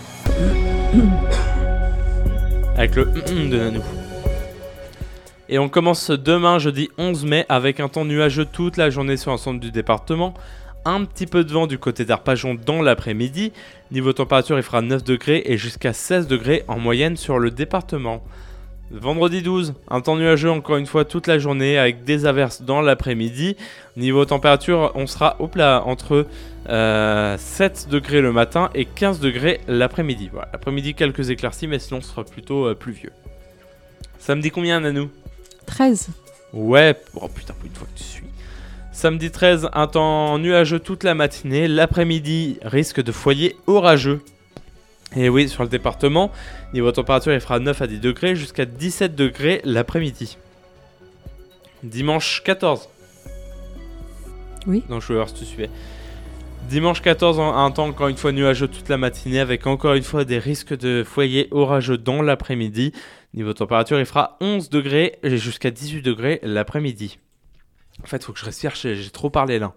Avec le de Nanou. Et on commence demain, jeudi 11 mai, avec un temps nuageux toute la journée sur l'ensemble du département. Un petit peu de vent du côté d'Arpajon dans l'après-midi. Niveau température, il fera 9 degrés et jusqu'à 16 degrés en moyenne sur le département. Vendredi 12, un temps nuageux encore une fois toute la journée avec des averses dans l'après-midi. Niveau température, on sera entre 7 degrés le matin et 15 degrés l'après-midi. Voilà, l'après-midi, quelques éclaircies, mais sinon, ce sera plutôt pluvieux. Samedi combien, Nanou? 13. Ouais, oh putain, pour une fois que tu suis. Samedi 13, un temps nuageux toute la matinée. L'après-midi, risque de foyer orageux. Et oui, sur le département, niveau température, il fera 9 à 10 degrés jusqu'à 17 degrés l'après-midi. Dimanche 14. Oui. Non, je veux voir si tu suivais. Dimanche 14, un temps encore une fois nuageux toute la matinée avec encore une fois des risques de foyer orageux dans l'après-midi. Niveau température, il fera 11 degrés jusqu'à 18 degrés l'après-midi. En fait, il faut que je respire, j'ai trop parlé là.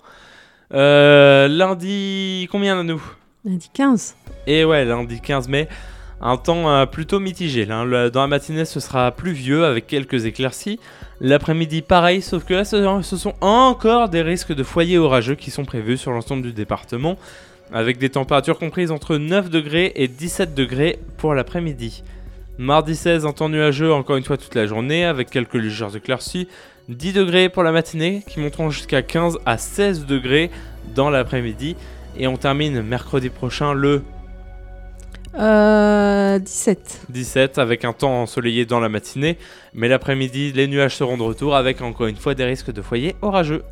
Lundi, combien à nous? Lundi 15. Et ouais, lundi 15 mai, un temps plutôt mitigé. Là. Dans la matinée, ce sera pluvieux avec quelques éclaircies. L'après-midi, pareil, sauf que là, ce sont encore des risques de foyer orageux qui sont prévus sur l'ensemble du département, avec des températures comprises entre 9 degrés et 17 degrés pour l'après-midi. Mardi 16, un temps nuageux encore une fois toute la journée, avec quelques légères éclaircies. 10 degrés pour la matinée, qui monteront jusqu'à 15 à 16 degrés dans l'après-midi. Et on termine mercredi prochain le 17. 17 avec un temps ensoleillé dans la matinée. Mais l'après-midi, les nuages seront de retour avec encore une fois des risques de foyer orageux.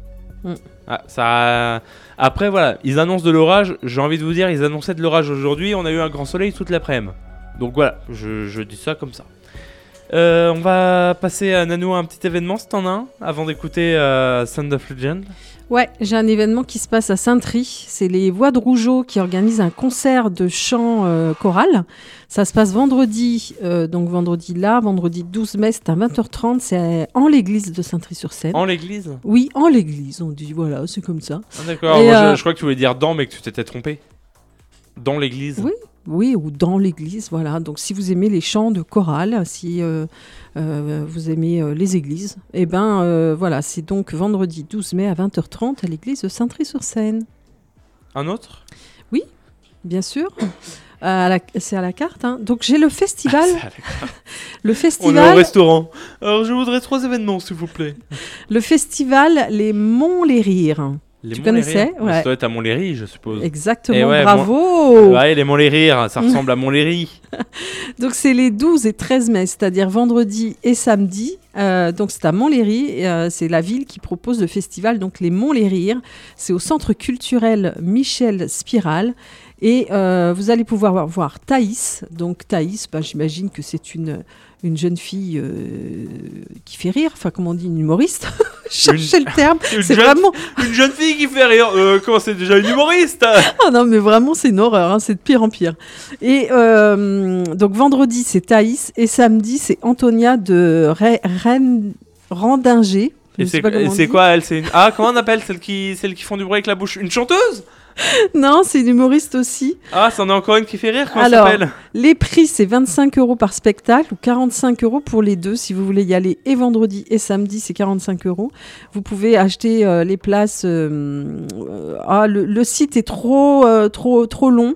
Après voilà, ils annoncent de l'orage. J'ai envie de vous dire, ils annonçaient de l'orage aujourd'hui. On a eu un grand soleil toute l'après-midi. Donc voilà, je dis ça comme ça. On va passer à Nanou un petit événement si t'en as un, avant d'écouter Sound of Legend. Ouais, j'ai un événement qui se passe à Saint-Try. C'est les Voix de Rougeau qui organisent un concert de chant choral. Ça se passe vendredi, vendredi 12 mai, c'est à 20h30. C'est en l'église de Saint-Try-sur-Seine. En l'église? Oui, en l'église. On dit, voilà, c'est comme ça. Ah, d'accord, moi je crois que tu voulais dire dans, mais que tu t'étais trompé. Dans l'église? Oui, ou dans l'église, voilà. Donc, si vous aimez les chants de chorale, si vous aimez les églises, voilà, c'est donc vendredi 12 mai à 20h30 à l'église de Saint-Try-sur-Seine. Un autre? Oui, bien sûr. C'est à la carte. Hein. Donc, j'ai le festival. Le festival. On est au restaurant. Alors, je voudrais 3 événements, s'il vous plaît. Le festival Les Monts les Rires. Tu connaissais? Ouais. Ça doit être à Montlhéry, je suppose. Exactement, bravo. Ouais, les Montlhéry, ça ressemble à Montlhéry. Donc c'est les 12 et 13 mai, c'est-à-dire vendredi et samedi. Donc c'est à Montlhéry, c'est la ville qui propose le festival, donc les Monts les Rires. C'est au centre culturel Michel Spiral. Et vous allez pouvoir voir Thaïs. Donc Thaïs, j'imagine que c'est une jeune fille qui fait rire. Enfin, comment on dit, une humoriste. Cherchez le terme. C'est vraiment une jeune fille qui fait rire. Comment c'est déjà une humoriste? Ah non, mais vraiment, c'est une horreur. Hein, c'est de pire en pire. Et donc vendredi, c'est Thaïs. Et samedi, c'est Antonia de Randinger. Je Et sais pas comment on c'est dit. quoi elle? Ah, comment on appelle celles qui font du bruit avec la bouche? Une chanteuse? Non, c'est une humoriste aussi. Ah, c'en est encore une qui fait rire. Comment Alors, ça s'appelle? Les prix, c'est 25 € par spectacle ou 45 € pour les deux. Si vous voulez y aller et vendredi et samedi, c'est 45 €. Vous pouvez acheter les places. Le site est trop long.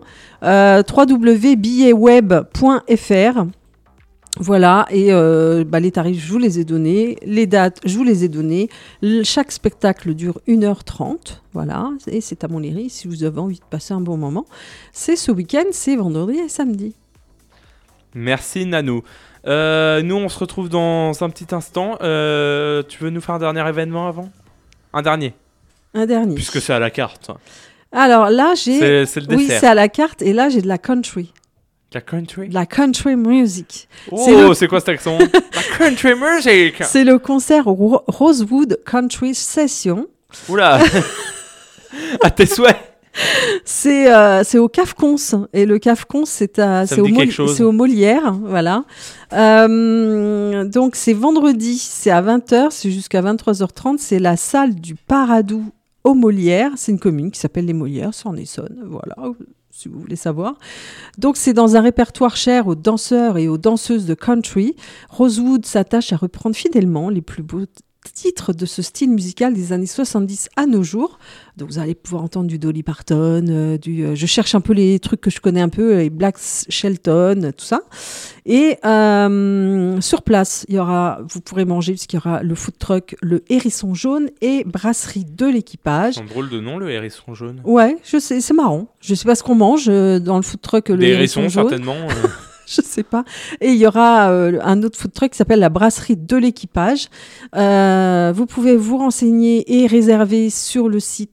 www.billetweb.fr. Voilà, et les tarifs, je vous les ai donnés. Les dates, je vous les ai données. Chaque spectacle dure 1h30. Voilà, et c'est à Montlhéry si vous avez envie de passer un bon moment. C'est ce week-end, c'est vendredi et samedi. Merci Nanou. Nous, on se retrouve dans un petit instant. Tu veux nous faire un dernier événement avant? Un dernier, Un dernier. puisque c'est à la carte. Alors là, j'ai... C'est le Oui, dessert. c'est à la carte, et là, j'ai de la country. La country. De la country music. Oh, c'est quoi cet accent? La country music. C'est le concert au Rosewood Country Session. Oula. À tes souhaits. C'est au CAF Cons. Et le CAF Cons, c'est me dit quelque chose. c'est au Molière. Voilà. Donc, c'est vendredi, c'est à 20h, c'est jusqu'à 23h30. C'est la salle du Paradou au Molière. C'est une commune qui s'appelle les Molières, c'est en Essonne. Voilà, si vous voulez savoir. Donc, c'est dans un répertoire cher aux danseurs et aux danseuses de country. Rosewood s'attache à reprendre fidèlement les plus beaux titres de ce style musical des années 70 à nos jours. Donc vous allez pouvoir entendre du Dolly Parton, je cherche un peu les trucs que je connais un peu, les Black Shelton, tout ça. Et sur place, vous pourrez manger puisqu'il y aura le food truck, le Hérisson jaune et brasserie de l'équipage. C'est un drôle de nom, le hérisson jaune. Ouais, je sais, c'est marrant. Je sais pas ce qu'on mange dans le food truck, le Des Hérisson hérissons, jaune. certainement. Je sais pas. Et il y aura un autre food truck qui s'appelle la brasserie de l'équipage. Vous pouvez vous renseigner et réserver sur le site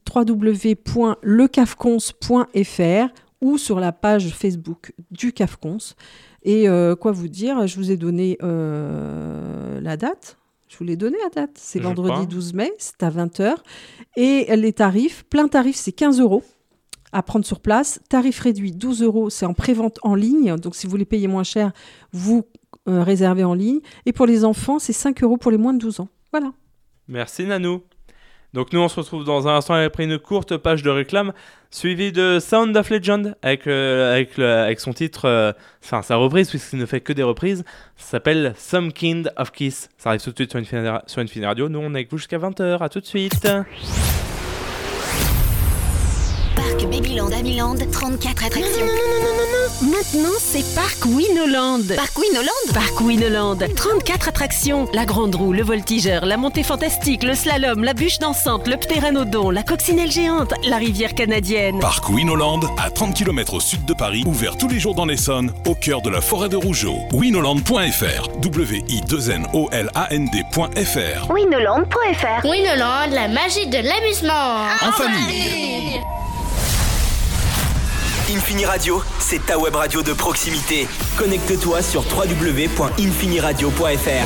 www.lecafcons.fr ou sur la page Facebook du CAFCONS. Et quoi vous dire, je vous ai donné la date. Je vous l'ai donné la date. C'est Je vendredi crois. 12 mai, c'est à 20h. Et les tarifs, plein tarif, c'est 15 €. À prendre sur place. Tarif réduit, 12 €, c'est en pré-vente en ligne. Donc, si vous voulez payer moins cher, vous réservez en ligne. Et pour les enfants, c'est 5 € pour les moins de 12 ans. Voilà. Merci Nanou. Donc nous, on se retrouve dans un instant après une courte page de réclame, suivie de Sound of Legend avec son titre, sa reprise, puisqu'il ne fait que des reprises. Ça s'appelle Some Kind of Kiss. Ça arrive tout de suite sur Infini Radio. Nous, on est avec vous jusqu'à 20h. À tout de suite. Parc Babyland à Milan, 34 attractions. Maintenant, c'est Parc Winoland. Parc Winoland. Parc Winoland, 34 attractions. La grande roue, le voltigeur, la montée fantastique, le slalom, la bûche dansante, le ptéranodon, la coccinelle géante, la rivière canadienne. Parc Winoland, à 30 km au sud de Paris, ouvert tous les jours dans l'Essonne, au cœur de la forêt de Rougeau. Winoland.fr, WI2NOLAND.fr. Winoland.fr. Winoland, la magie de l'amusement. En famille. Infini Radio, c'est ta web radio de proximité. Connecte-toi sur www.infiniradio.fr.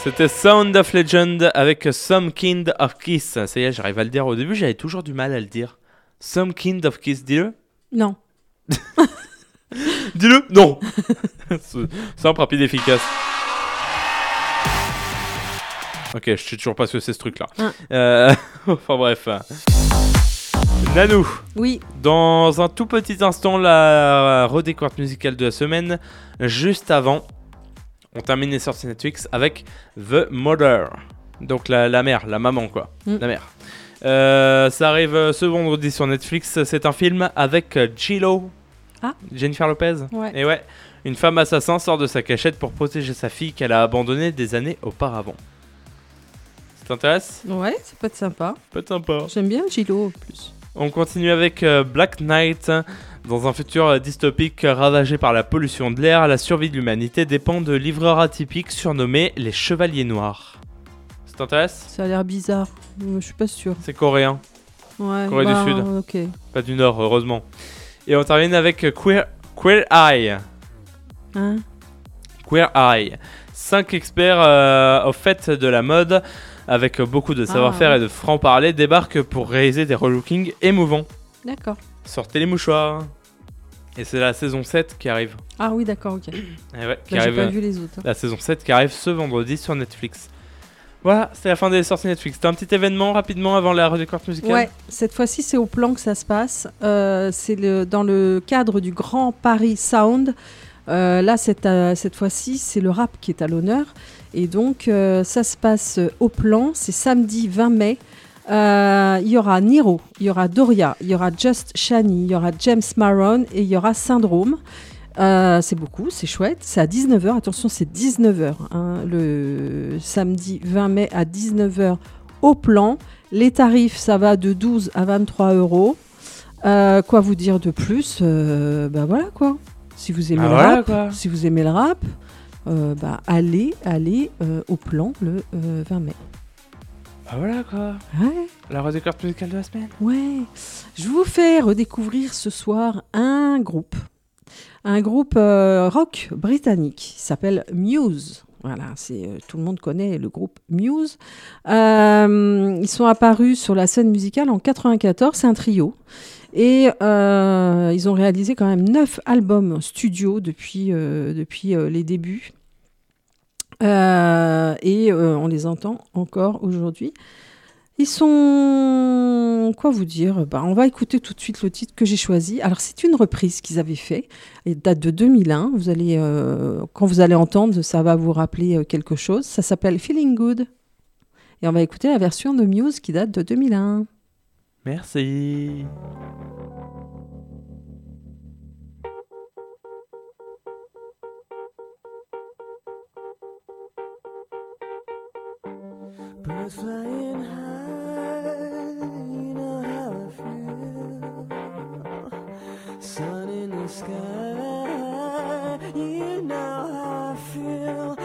C'était Sound of Legend avec Some Kind of Kiss. Ça y est, j'arrive à le dire. Au début, j'avais toujours du mal à le dire. Some Kind of Kiss, dis-le. Non. Dis-le. Non. Simple, rapide, efficace. Ok, je sais toujours pas ce que c'est ce truc-là. Enfin bref. Nanou. Oui. Dans un tout petit instant, la redécouverte musicale de la semaine. Juste avant, on termine les sorties Netflix avec The Mother. Donc la mère, la maman quoi. La mère. Ça arrive ce vendredi sur Netflix. C'est un film avec J-Lo. Jennifer Lopez. Ouais. Et ouais, une femme assassin sort de sa cachette pour protéger sa fille qu'elle a abandonnée des années auparavant. Ça t'intéresse ? Ouais, ça peut être sympa. Peut être sympa. J'aime bien J-Lo en plus. On continue avec Black Knight. Dans un futur dystopique ravagé par la pollution de l'air, la survie de l'humanité dépend de livreurs atypiques surnommés les Chevaliers Noirs. Ça t'intéresse ? Ça a l'air bizarre. Je suis pas sûre. C'est coréen. Ouais. Corée du Sud. Ok. Pas du Nord, heureusement. Et on termine avec Queer Eye. Hein ? Queer Eye. 5 experts au fait de la mode, avec beaucoup de savoir-faire et de franc-parler, débarquent pour réaliser des relookings émouvants. D'accord. Sortez les mouchoirs. Et c'est la saison 7 qui arrive. Ah oui, d'accord, ok. Et ouais, J'ai pas vu les autres. La saison 7 qui arrive ce vendredi sur Netflix. Voilà, c'est la fin des sorties Netflix. C'était un petit événement rapidement avant la redécouverte musicale. Ouais, cette fois-ci c'est au Plan que ça se passe. C'est dans le cadre du Grand Paris Sound. Là, cette fois-ci, c'est le rap qui est à l'honneur. Et donc, ça se passe au Plan. C'est samedi 20 mai. Il y aura Niro, il y aura Doria, il y aura Just Shani, il y aura James Maron et il y aura Syndrome. C'est beaucoup, c'est chouette. C'est à 19h. Attention, c'est 19h. Hein, le samedi 20 mai à 19h au Plan. Les tarifs, ça va de 12 à 23 €. Quoi vous dire de plus ? Bah voilà quoi. Si vous aimez si vous aimez le rap, allez au Plan le 20 mai. Bah voilà quoi. Ouais. La redécouverte musicale de la semaine. Ouais. Je vous fais redécouvrir ce soir un groupe rock britannique qui s'appelle Muse. Voilà, tout le monde connaît le groupe Muse. Ils sont apparus sur la scène musicale en 1994. C'est un trio. Et ils ont réalisé quand même 9 albums studio depuis les débuts. Et on les entend encore aujourd'hui. Ils sont... Quoi vous dire ? On va écouter tout de suite le titre que j'ai choisi. Alors, c'est une reprise qu'ils avaient fait. Elle date de 2001. Vous allez, quand vous allez entendre, ça va vous rappeler quelque chose. Ça s'appelle Feeling Good. Et on va écouter la version de Muse qui date de 2001. Merci. Birds flying high, you know how I feel. Sun in the sky, you know how I feel.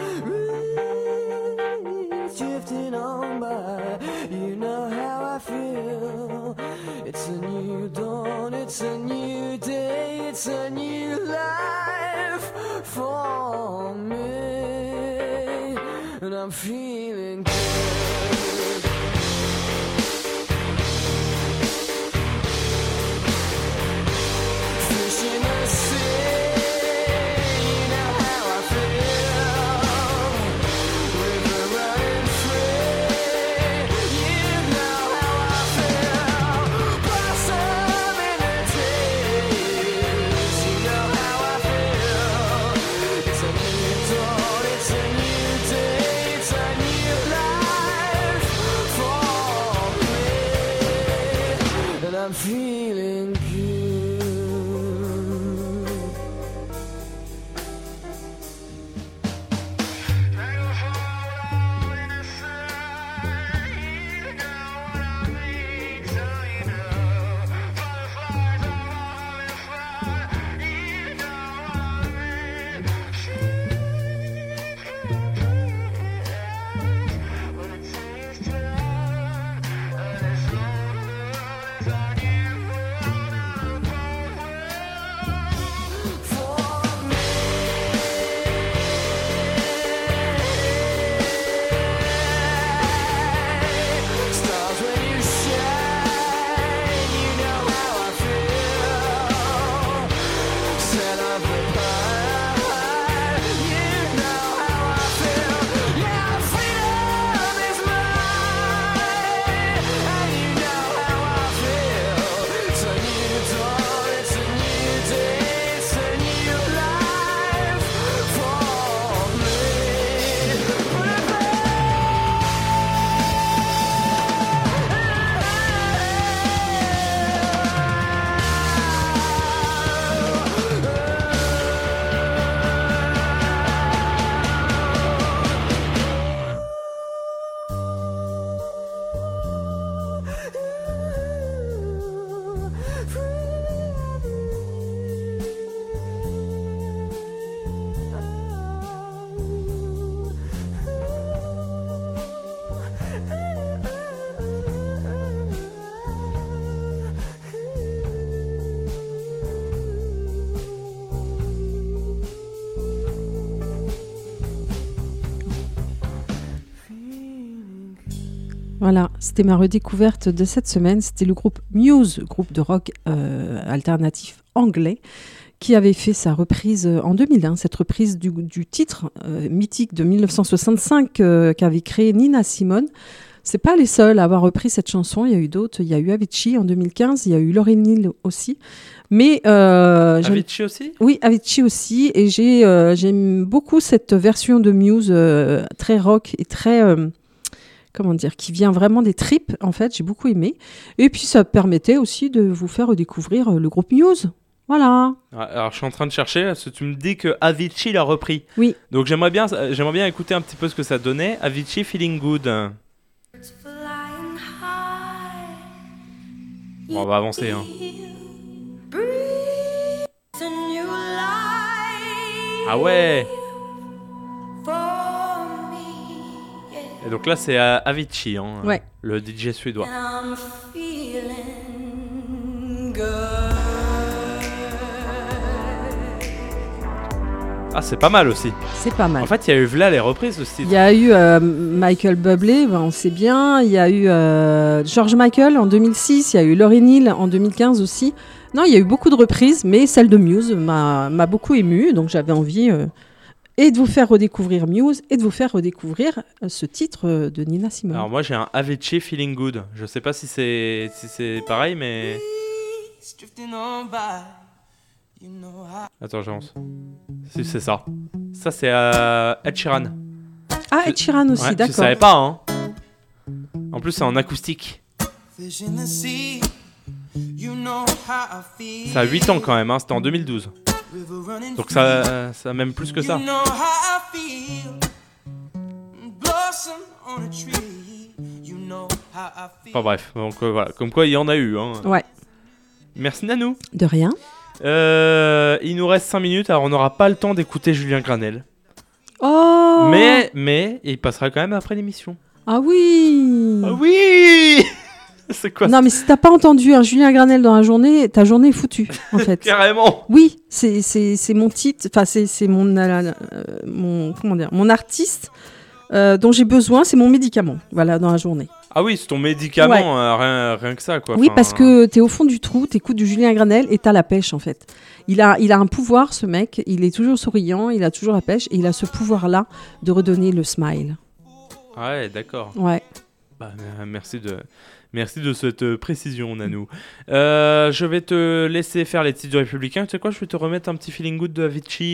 Reeds drifting on by, you know how I feel. It's a new dawn, it's a new day, it's a new life for me, and I'm feeling good. I'm feeling good. Voilà, c'était ma redécouverte de cette semaine. C'était le groupe Muse, groupe de rock alternatif anglais, qui avait fait sa reprise en 2001, cette reprise du titre mythique de 1965 qu'avait créé Nina Simone. C'est pas les seuls à avoir repris cette chanson, il y a eu d'autres, il y a eu Avicii en 2015, il y a eu Lauryn Hill aussi. Mais Avicii aussi ? Oui, Avicii aussi, et j'aime beaucoup cette version de Muse très rock et très comment dire, qui vient vraiment des tripes en fait, j'ai beaucoup aimé. Et puis ça permettait aussi de vous faire redécouvrir le groupe Muse. Voilà. Alors je suis en train de chercher parce que tu me dis que Avicii l'a repris. Oui. Donc j'aimerais bien écouter un petit peu ce que ça donnait. Avicii Feeling Good. Bon, on va avancer. Hein. Ah ouais. Et donc là c'est Avicii, hein, ouais. Le DJ suédois. Ah, c'est pas mal aussi. C'est pas mal. En fait, il y a eu là les reprises de ce titre. Il y a eu Michael Bublé, on sait bien. Il y a eu George Michael en 2006. Il y a eu Lauryn Hill en 2015 aussi. Non, il y a eu beaucoup de reprises, mais celle de Muse m'a beaucoup émue. Donc j'avais envie et de vous faire redécouvrir Muse et de vous faire redécouvrir ce titre de Nina Simone. Alors moi, j'ai un Avicii Feeling Good. Je sais pas si c'est pareil, mais... Attends, j'avance. Si, c'est ça. Ça, c'est Ed Sheeran. Ah, Ed Sheeran aussi, ouais, d'accord. Je savais pas, hein. En plus, c'est en acoustique. Ça a 8 ans quand même, hein. C'était en 2012. Donc ça a même plus que ça. Enfin bref, donc voilà. Comme quoi, il y en a eu, hein. Ouais. Merci Nanou. De rien. Il nous reste 5 minutes, alors on n'aura pas le temps d'écouter Julien Granel. Oh. Mais il passera quand même après l'émission. Ah oui. Ah oui. C'est quoi? Non mais si t'as pas entendu un Julien Granel dans la journée, ta journée est foutue en fait. Carrément. Oui, c'est mon titre, enfin c'est mon comment dire, mon artiste dont j'ai besoin, c'est mon médicament. Voilà, dans la journée. Ah oui, c'est ton médicament, ouais. Rien que ça quoi. Oui, parce que t'es au fond du trou, t'écoutes du Julien Granel et t'as la pêche en fait. Il a un pouvoir, ce mec, il est toujours souriant, il a toujours la pêche et il a ce pouvoir-là de redonner le smile. Ah ouais, d'accord. Ouais. Bah, merci de cette précision, Nanou. Je vais te laisser faire les titres du Républicain. Tu sais quoi, je vais te remettre un petit feeling good de Avicii.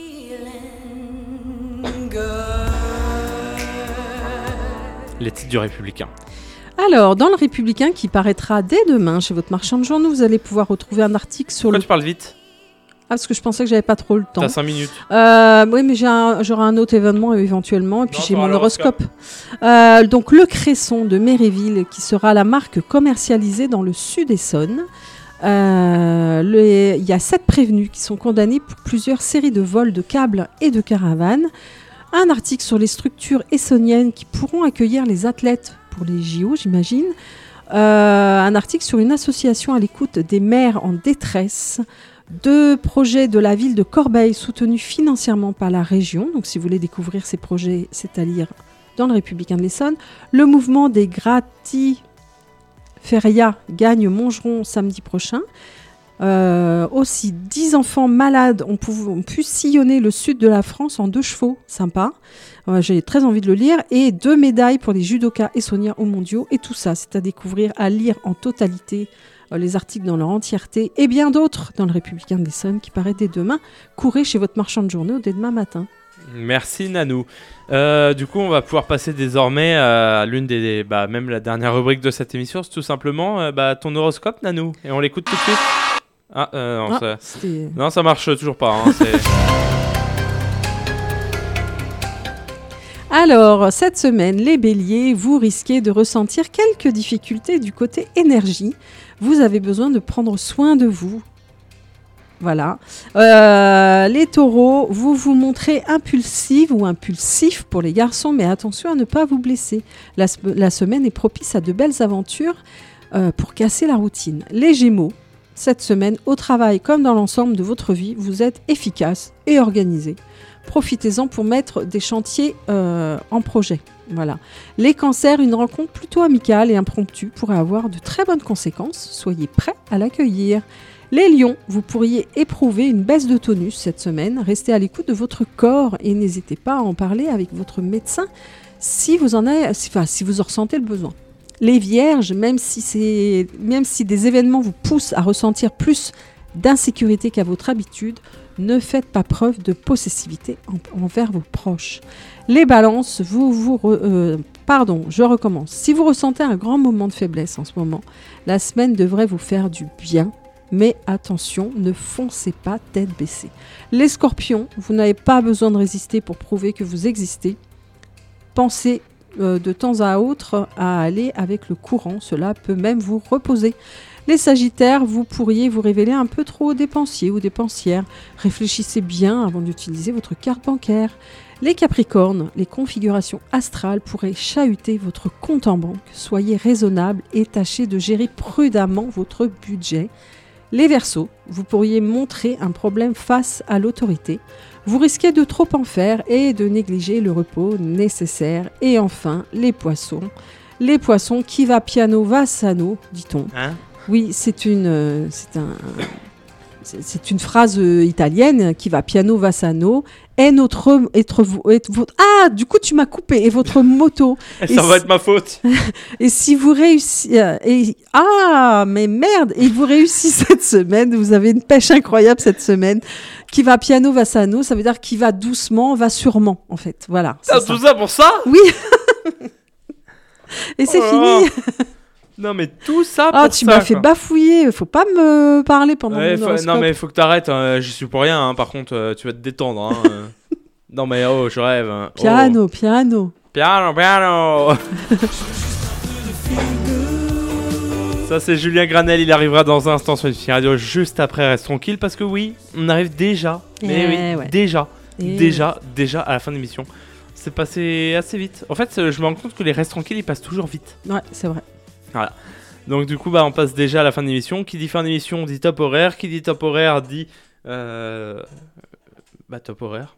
Les titres du Républicain. Alors, dans le Républicain qui paraîtra dès demain chez votre marchand de journaux, vous allez pouvoir retrouver un article sur Pourquoi tu parles vite ? Ah, parce que je pensais que j'avais pas trop le temps. T'as 5 minutes. Oui, mais j'aurai un autre événement éventuellement, et puis j'ai mon horoscope. Donc, le Cresson de Méréville, qui sera la marque commercialisée dans le Sud-Essonne. Il y a 7 prévenus qui sont condamnés pour plusieurs séries de vols de câbles et de caravanes. Un article sur les structures essonniennes qui pourront accueillir les athlètes pour les JO, j'imagine. Un article sur une association à l'écoute des mères en détresse. 2 projets de la ville de Corbeil soutenus financièrement par la région. Donc si vous voulez découvrir ces projets, c'est à lire dans le Républicain de l'Essonne. Le mouvement des Gratiférias gagne Montgeron samedi prochain. Aussi 10 enfants malades ont pu sillonner le sud de la France en 2 chevaux. Sympa. J'ai très envie de le lire. Et 2 médailles pour les judokas essonniens aux mondiaux. Et tout ça, c'est à découvrir, à lire en totalité. Les articles dans leur entièreté et bien d'autres dans le Républicain de l'Essonne qui paraît dès demain. Courez chez votre marchand de journaux dès demain matin. Merci Nanou. Du coup, on va pouvoir passer désormais à l'une des... même la dernière rubrique de cette émission, c'est tout simplement ton horoscope, Nanou. Et on l'écoute tout de suite. Non, ça marche toujours pas. Hein, Alors, cette semaine, les béliers, vous risquez de ressentir quelques difficultés du côté énergie. Vous avez besoin de prendre soin de vous. Voilà. Les taureaux, vous vous montrez impulsive ou impulsif pour les garçons, mais attention à ne pas vous blesser. La semaine est propice à de belles aventures pour casser la routine. Les gémeaux, cette semaine, au travail comme dans l'ensemble de votre vie, vous êtes efficace et organisé. profitez-en pour mettre des chantiers en projet. Voilà. Les cancers, une rencontre plutôt amicale et impromptue pourrait avoir de très bonnes conséquences. Soyez prêts à l'accueillir. Les lions, vous pourriez éprouver une baisse de tonus cette semaine. Restez à l'écoute de votre corps et n'hésitez pas à en parler avec votre médecin si vous en ressentez le besoin. Les vierges, même si des événements vous poussent à ressentir plus d'insécurité qu'à votre habitude, ne faites pas preuve de possessivité envers vos proches. Les balances, je recommence. Si vous ressentez un grand moment de faiblesse en ce moment, la semaine devrait vous faire du bien. Mais attention, ne foncez pas tête baissée. Les scorpions, vous n'avez pas besoin de résister pour prouver que vous existez. Pensez de temps à autre à aller avec le courant, cela peut même vous reposer. Les sagittaires, vous pourriez vous révéler un peu trop dépensier ou dépensière. Réfléchissez bien avant d'utiliser votre carte bancaire. Les capricornes, les configurations astrales pourraient chahuter votre compte en banque. Soyez raisonnable et tâchez de gérer prudemment votre budget. Les Verseaux, vous pourriez montrer un problème face à l'autorité. Vous risquez de trop en faire et de négliger le repos nécessaire. Et enfin, les Poissons. Les Poissons, qui va piano va sano, dit-on. Hein ? Oui, c'est une phrase italienne, qui va piano va sano. Du coup tu m'as coupé, et votre moto. Ça va être ma faute. Et si vous réussissez... mais merde. Et vous réussissez cette semaine, vous avez une pêche incroyable cette semaine. Qui va piano va sano, ça veut dire qui va doucement, va sûrement, en fait. Voilà. T'as tout ça pour ça ? Oui. Et c'est fini. Non mais tout ça pour ça. Tu m'as fait bafouiller, faut pas me parler pendant mon horoscope. Non mais faut que t'arrêtes, j'y suis pour rien, hein. Par contre tu vas te détendre. Hein. Non mais je rêve. Piano. Ça c'est Julien Granel, il arrivera dans un instant sur Infini Radio juste après. Reste tranquille parce que oui, on arrive déjà. Déjà à la fin de l'émission. C'est passé assez vite. En fait je me rends compte que les Restes tranquilles ils passent toujours vite. Ouais, c'est vrai. Voilà. Donc du coup on passe déjà à la fin de l'émission. Qui dit fin d'émission dit top horaire. Qui dit top horaire dit top horaire.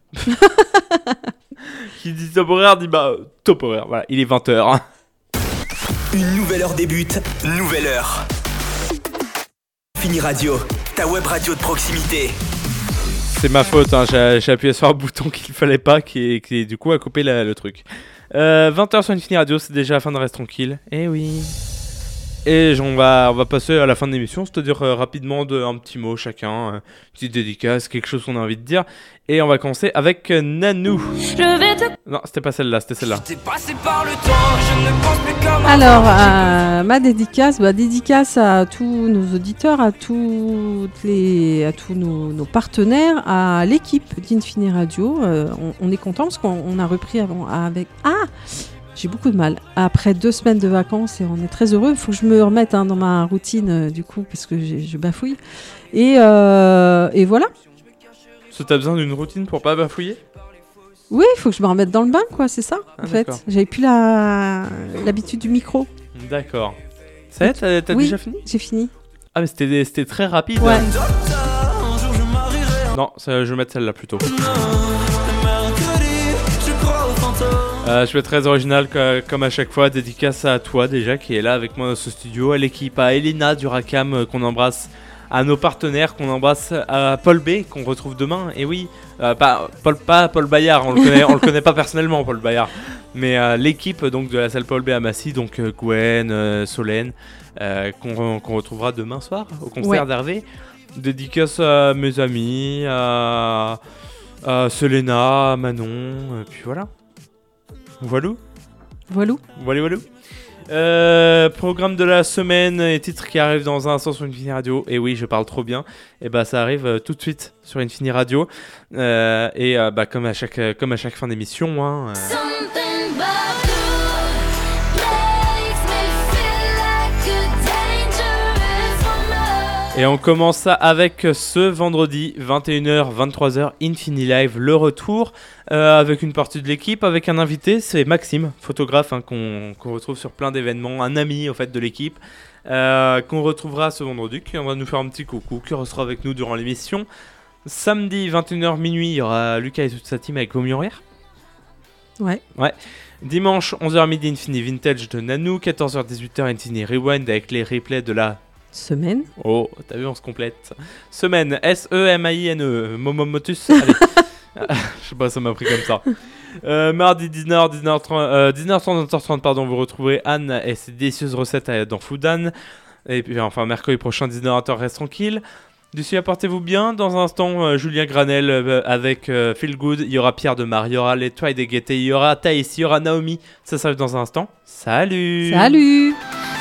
Qui dit top horaire dit top horaire. Voilà, il est 20h. Une nouvelle heure débute, nouvelle heure. Infini Radio, ta web radio de proximité. C'est ma faute, hein. J'ai appuyé sur un bouton qu'il fallait pas, qui du coup a coupé le truc. 20h sur Infini Radio, c'est déjà la fin de Reste Tranquille. Eh oui. Et on va passer à la fin de l'émission, c'est-à-dire rapidement un petit mot chacun, petite dédicace, quelque chose qu'on a envie de dire. Et on va commencer avec Nanou. Non, c'était pas celle-là, c'était celle-là. Alors, ma dédicace à tous nos auditeurs, à tous nos partenaires, à l'équipe d'Infini Radio. On est content parce qu'on a repris avec... J'ai beaucoup de mal. Après 2 semaines de vacances, et on est très heureux. Il faut que je me remette dans ma routine, du coup, parce que je bafouille. Et voilà. So, t'as besoin d'une routine pour pas bafouiller ? Oui, il faut que je me remette dans le bain, quoi, c'est ça, en fait. J'avais plus l'habitude du micro. D'accord. Ça y est, t'as déjà fini ? J'ai fini. Ah, mais c'était très rapide. Ouais. Non, je vais mettre celle-là plutôt. Je vais être très original comme à chaque fois. Dédicace à toi déjà qui est là avec moi dans ce studio, à l'équipe, à Elena du Racam qu'on embrasse, à nos partenaires qu'on embrasse, à Paul B qu'on retrouve demain. Et oui, pas Paul Bayard, on le connaît pas personnellement Paul Bayard, mais l'équipe donc de la salle Paul B à Massy, donc Gwen, Solène, qu'on retrouvera demain soir au concert d'Hervé. Dédicace à mes amis, à Selena, à Manon, puis voilà. Voilou. Programme de la semaine et titres qui arrivent dans un instant sur Infini Radio. Et oui, je parle trop bien. Et ça arrive tout de suite sur Infini Radio. Comme à chaque fin d'émission. Hein, Et on commence ça avec ce vendredi 21h 23h Infini Live, le retour avec une partie de l'équipe, avec un invité, c'est Maxime, photographe qu'on retrouve sur plein d'événements, un ami au fait de l'équipe qu'on retrouvera ce vendredi, qui va nous faire un petit coucou, qui restera avec nous durant l'émission. Samedi 21h minuit, il y aura Lucas et toute sa team avec Vomi en rire. Ouais. Dimanche 11h midi Infini Vintage de Nanou, 14h-18h Infini Rewind avec les replays de la Semaine. Oh, t'as vu, on se complète. Semaine, S-E-M-I-N-E, Momomotus. Allez. Je sais pas, ça m'a pris comme ça. Mardi 19h30, 19h30, pardon, vous retrouverez Anne et ses délicieuses recettes dans Foudan. Et puis enfin, mercredi prochain, 19h, reste tranquille. D'ici là, portez-vous bien. Dans un instant, Julien Granel avec Feel Good. Il y aura Pierre Demar, il y aura les Toits des Gaietés, il y aura Thaïs, il y aura Naomi. Ça arrive dans un instant. Salut. Salut.